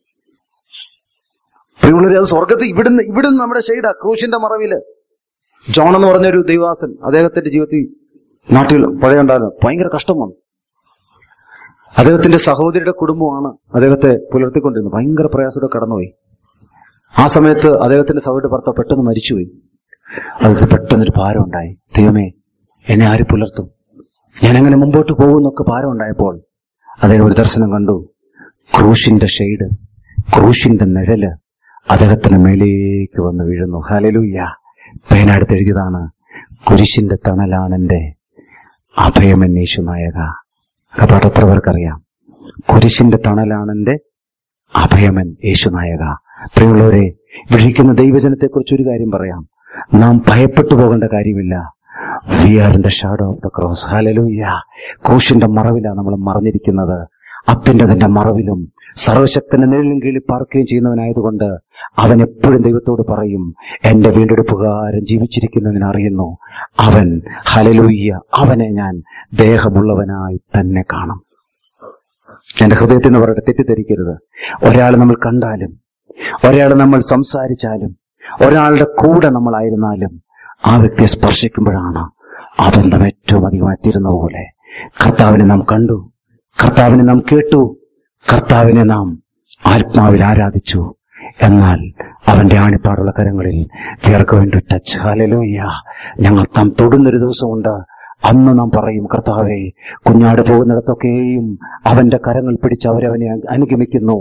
പ്രിയമുള്ളവരെ, അത് സ്വർഗത്തിൽ ഇവിടുന്ന് നമ്മുടെ ഷെയ്ഡാ. ക്രൂശിന്റെ മറവില് ജോൺ എന്ന് പറഞ്ഞൊരു ദൈവാസൻ, അദ്ദേഹത്തിന്റെ ജീവിതത്തിൽ നാട്ടിൽ പഴയ ഉണ്ടായിരുന്നു, ഭയങ്കര കഷ്ടം വന്നു. അദ്ദേഹത്തിന്റെ സഹോദരിയുടെ കുടുംബമാണ് അദ്ദേഹത്തെ പുലർത്തിക്കൊണ്ടിരുന്നത്. ഭയങ്കര പ്രയാസത്തോടെ കടന്നുപോയി. ആ സമയത്ത് അദ്ദേഹത്തിന്റെ സഹോദരിയുടെ ഭർത്താവ് പെട്ടെന്ന് മരിച്ചുപോയി. അതിന് പെട്ടെന്നൊരു ഭാരം ഉണ്ടായി. ദൈവമേ, എന്നെ ആര് പുലർത്തും, ഞാൻ എങ്ങനെ മുമ്പോട്ട് പോകുന്നൊക്കെ ഭാരം ഉണ്ടായപ്പോൾ അദ്ദേഹം ഒരു ദർശനം കണ്ടു. ക്രൂശിന്റെ ഷെയ്ഡ്, ക്രൂശിന്റെ നിഴല് അദ്ദേഹത്തിന് മേലേക്ക് വന്ന് വീഴുന്നു. ഹല്ലേലൂയ. പേനടുത്ത് എഴുതിയതാണ്, കുരിശിന്റെ തണലാണെന്റെ അഭയമൻ യേശുനായക. കപാട് എത്ര പേർക്കറിയാം? കുരിശിന്റെ തണലാണെന്റെ അഭയമൻ യേശുനായക. പ്രിയമുള്ളവരെ, വിളിക്കുന്ന ദൈവജനത്തെക്കുറിച്ച് ഒരു കാര്യം പറയാം. നാം ഭയപ്പെട്ടു പോകേണ്ട കാര്യമില്ല. We are in the shadow of the cross. Hallelujah. ക്രൂശിന്റെ മറവിലാണ് നമ്മൾ മറഞ്ഞിരിക്കുന്നത്. അത്യുന്നതന്റെ മറവിലും സർവശക്തന്റെ നിഴലിൻ കീഴിൽ പാർക്കുകയും ചെയ്യുന്നവനായതുകൊണ്ട് അവൻ എപ്പോഴും ദൈവത്തോട് പറയും, എന്റെ വീണ്ടെടുപ്പുകാരൻ ജീവിച്ചിരിക്കുന്നതിന് അറിയുന്നു. അവൻ, ഹല്ലേലൂയ, അവനെ ഞാൻ ദേഹമുള്ളവനായി തന്നെ കാണും. എന്റെ ഹൃദയത്തിൽ നിന്ന് പറയട്ടെ, തെറ്റിദ്ധരിക്കരുത്. ഒരാൾ നമ്മൾ കണ്ടാലും, ഒരാൾ നമ്മൾ സംസാരിച്ചാലും, ഒരാളുടെ കൂടെ നമ്മളായിരുന്നാലും ആ വ്യക്തിയെ സ്പർശിക്കുമ്പോഴാണ് ആ ബന്ധം ഏറ്റവും അധികമായി തീരുന്ന പോലെ. കർത്താവിനെ നാം കണ്ടു, കർത്താവിനെ നാം കേട്ടു, കർത്താവിനെ നാം ആത്മാവിൽ ആരാധിച്ചു. എന്നാൽ അവന്റെ ആണിപ്പാടുള്ള കരങ്ങളിൽ we are going to touch. Hallelujah. ഞങ്ങൾ താം തൊടുന്നൊരു ദിവസമുണ്ട്. അന്ന് നാം പറയും, കർത്താവേ, കുഞ്ഞാട് പോകുന്നിടത്തൊക്കെയും അവന്റെ കരങ്ങൾ പിടിച്ച് അവരവനെ അനുഗമിക്കുന്നു.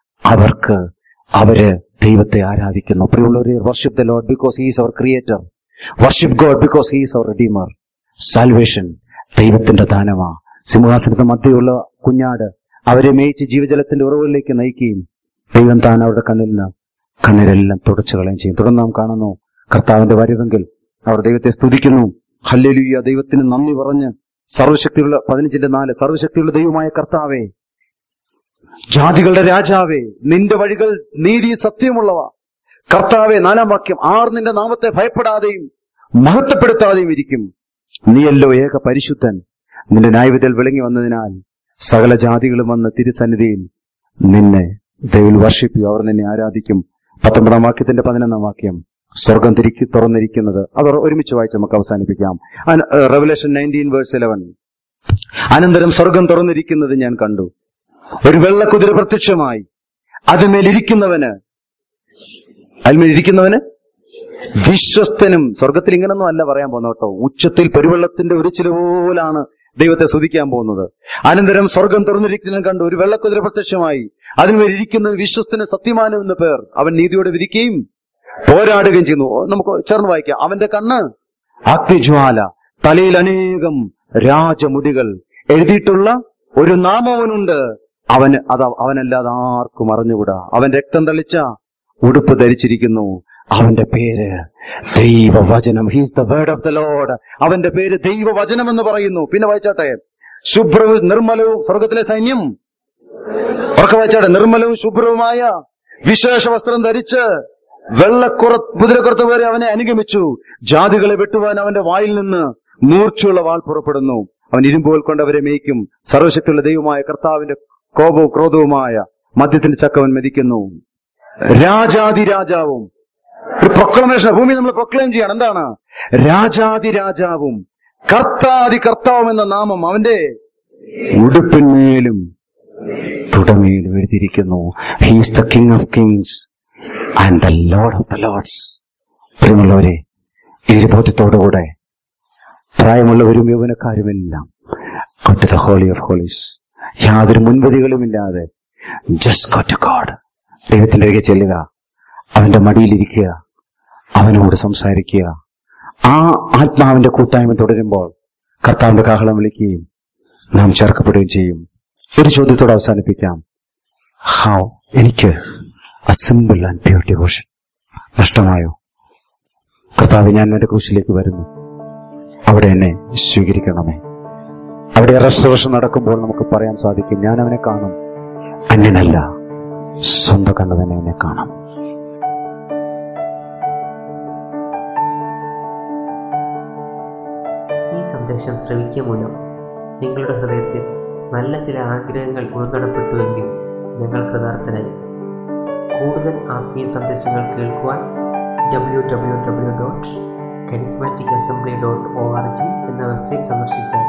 അവര് ദൈവത്തെ ആരാധിക്കുന്നു. പ്രിയമുള്ളവരെ, worship the lord because he is our creator. Worship God because he is our redeemer. Salvation ദൈവത്തിന്റെ ദാനമാ. സിംഹാസനത്തിന് മധ്യയുള്ള കുഞ്ഞാട് അവരെ മേയിച്ച് ജീവജലത്തിന്റെ ഉറവുകളിലേക്ക് നയിക്കുകയും ദൈവം താൻ അവരുടെ കണ്ണിലെല്ലാം തുടച്ചു കളയും ചെയ്യും. തുടർന്ന് നാം കാണുന്നു, കർത്താവിന്റെ വരവെങ്കിൽ അവർ ദൈവത്തെ സ്തുതിക്കുന്നു. ഹല്ലേലൂയ, ദൈവത്തിന് നന്ദി പറഞ്ഞ് സർവശക്തിയുള്ള 15:4 സർവശക്തിയുള്ള ദൈവമായ കർത്താവേ, ജാതികളുടെ രാജാവേ, നിന്റെ വഴികൾ നീതി സത്യമുള്ളവ. കർത്താവേ, 4-ാം വാക്യം, ആർ നിന്റെ നാമത്തെ ഭയപ്പെടാതെയും മഹത്വപ്പെടുത്താതെയും ഇരിക്കും. നീയല്ലോ ഏക പരിശുദ്ധൻ. നിന്റെ ന്യായവിധിയിൽ വിളങ്ങി വന്നതിനാൽ സകല ജാതികളും വന്ന് തിരുസന്നിധിയിൽ നിന്നെ they will worship you. അവർ നിന്നെ ആരാധിക്കും. 19-ാം വാക്യത്തിന്റെ 11-ാം വാക്യം, സ്വർഗം തുറന്നിരിക്കുന്നത്. അത് ഒരുമിച്ച് വായിച്ച് നമുക്ക് അവസാനിപ്പിക്കാം. റെവലേഷൻ 19:11. അനന്തരം സ്വർഗം തുറന്നിരിക്കുന്നത് ഞാൻ കണ്ടു. ഒരു വെള്ളക്കുതിര പ്രത്യക്ഷമായി. അതിന്മേലിരിക്കുന്നവന് വിശ്വസ്തനും. സ്വർഗത്തിൽ ഇങ്ങനൊന്നും അല്ല പറയാൻ പോകുന്ന കേട്ടോ. ഉച്ചത്തിൽ പെരുവെള്ളത്തിന്റെ ഒരു ചിലപോലാണ് ദൈവത്തെ സ്തുതിക്കാൻ പോകുന്നത്. അനന്തരം സ്വർഗം തുറന്നിരിക്കുന്നതിനെ കണ്ട് ഒരു വെള്ളക്കുതിര പ്രത്യക്ഷമായി. അതിന്മേൽ ഇരിക്കുന്ന വിശ്വസ്തന് സത്യമാനം എന്ന പേർ. അവൻ നീതിയോടെ വിധിക്കുകയും പോരാടുകയും ചെയ്യുന്നു. നമുക്ക് ചേർന്ന് വായിക്കാം. അവന്റെ കണ്ണ് അഗ്നിജ്വാല, തലയിൽ അനേകം രാജമുടികൾ, എഴുതിയിട്ടുള്ള ഒരു നാമവനുണ്ട്. അവനല്ലാതെ ആർക്കും അറിഞ്ഞുകൂടാ. അവൻ രക്തം തളിച്ച ഉടുപ്പ് ധരിച്ചിരിക്കുന്നു. അവന്റെ പേര് ദൈവവചനം. He's the word of the lord. അവന്റെ പേര് ദൈവവചനം എന്ന് പറയുന്നു. പിന്നെ വായിച്ചാട്ടെ, ശുഭ്രവും നിർമ്മലവും, സ്വർഗത്തിലെ സൈന്യം ഉറക്കെ വായിച്ചാട്ടെ, നിർമ്മലവും ശുഭ്രവുമായ വിശേഷ വസ്ത്രം ധരിച്ച് കുതിരക്കുറത്ത് വരെ അവനെ അനുഗമിച്ചു. ജാതികളെ വെട്ടുവാൻ അവന്റെ വായിൽ നിന്ന് മൂർച്ചയുള്ള വാൾ പുറപ്പെടുന്നു. അവൻ ഇരുമ്പുകൾ കൊണ്ടവരെ മേയ്ക്കും. സർവശക്തിയുള്ള ദൈവമായ കർത്താവിന്റെ കോപവും ക്രോധവുമായ മദ്യത്തിന്റെ ചക്കവൻ മെതിക്കുന്നു. രാജാതിരാജാവും, ഒരു പ്രൊക്ലമേഷൻ, ഭൂമി നമ്മൾ പ്രൊക്ലെയിം ചെയ്യണം. എന്താണ്? രാജാതിരാജാവും കർത്താതി കർത്താവും എന്ന നാമം അവന്റെ ഉടുപ്പിന്മേലും തുടമേലും എഴുതിയിരിക്കുന്നു. He's the king of kings and the lord of the lords. പ്രിയമുള്ളവരെ, ഈ ബോധ്യത്തോടുകൂടെ പ്രായമുള്ളവരും യൗവനക്കാരുമെല്ലാം go to the holy of holies, യാതൊരു മുൻവിധികളുമില്ലാതെ just go to God. ദൈവത്തിന്റെ അരികെ ചെല്ലുക, അവന്റെ മടിയിലിരിക്കുക, അവനോട് സംസാരിക്കുക. ആ ആത്മാവിന്റെ കൂട്ടായ്മ തുടരുമ്പോൾ കർത്താവിന്റെ കാഹളം വിളിക്കുകയും നാം ചേർക്കപ്പെടുകയും ചെയ്യും. ഒരു ചോദ്യത്തോടെ അവസാനിപ്പിക്കാം. ഹൗ എനിക്ക് a simple and pure devotion നഷ്ടമായോ? കർത്താവേ, ഞാൻ എന്റെ ക്രൂശിലേക്ക് വരുന്നു, അവിടെ എന്നെ സ്വീകരിക്കണമേ. അവിടെ റെസ്റ്റോറേഷൻ നടക്കുമ്പോൾ നമുക്ക് പറയാൻ സാധിക്കും, ഞാൻ അവനെ കാണും, അന്യനല്ല, സ്വന്തം കണ്ടു തന്നെ എന്നെ കാണാം. ഈ സന്ദേശം ശ്രവിക്കുക മൂലം നിങ്ങളുടെ ഹൃദയത്തിൽ നല്ല ചില ആഗ്രഹങ്ങൾ ഉൾനടപ്പെട്ടുവെങ്കിൽ ഞങ്ങൾ കൃതാർത്ഥരായി. കൂടുതൽ ആത്മീയ സന്ദേശങ്ങൾ കേൾക്കുവാൻ www.charismaticassembly.org എന്ന വെബ്സൈറ്റ് സന്ദർശിച്ചാൽ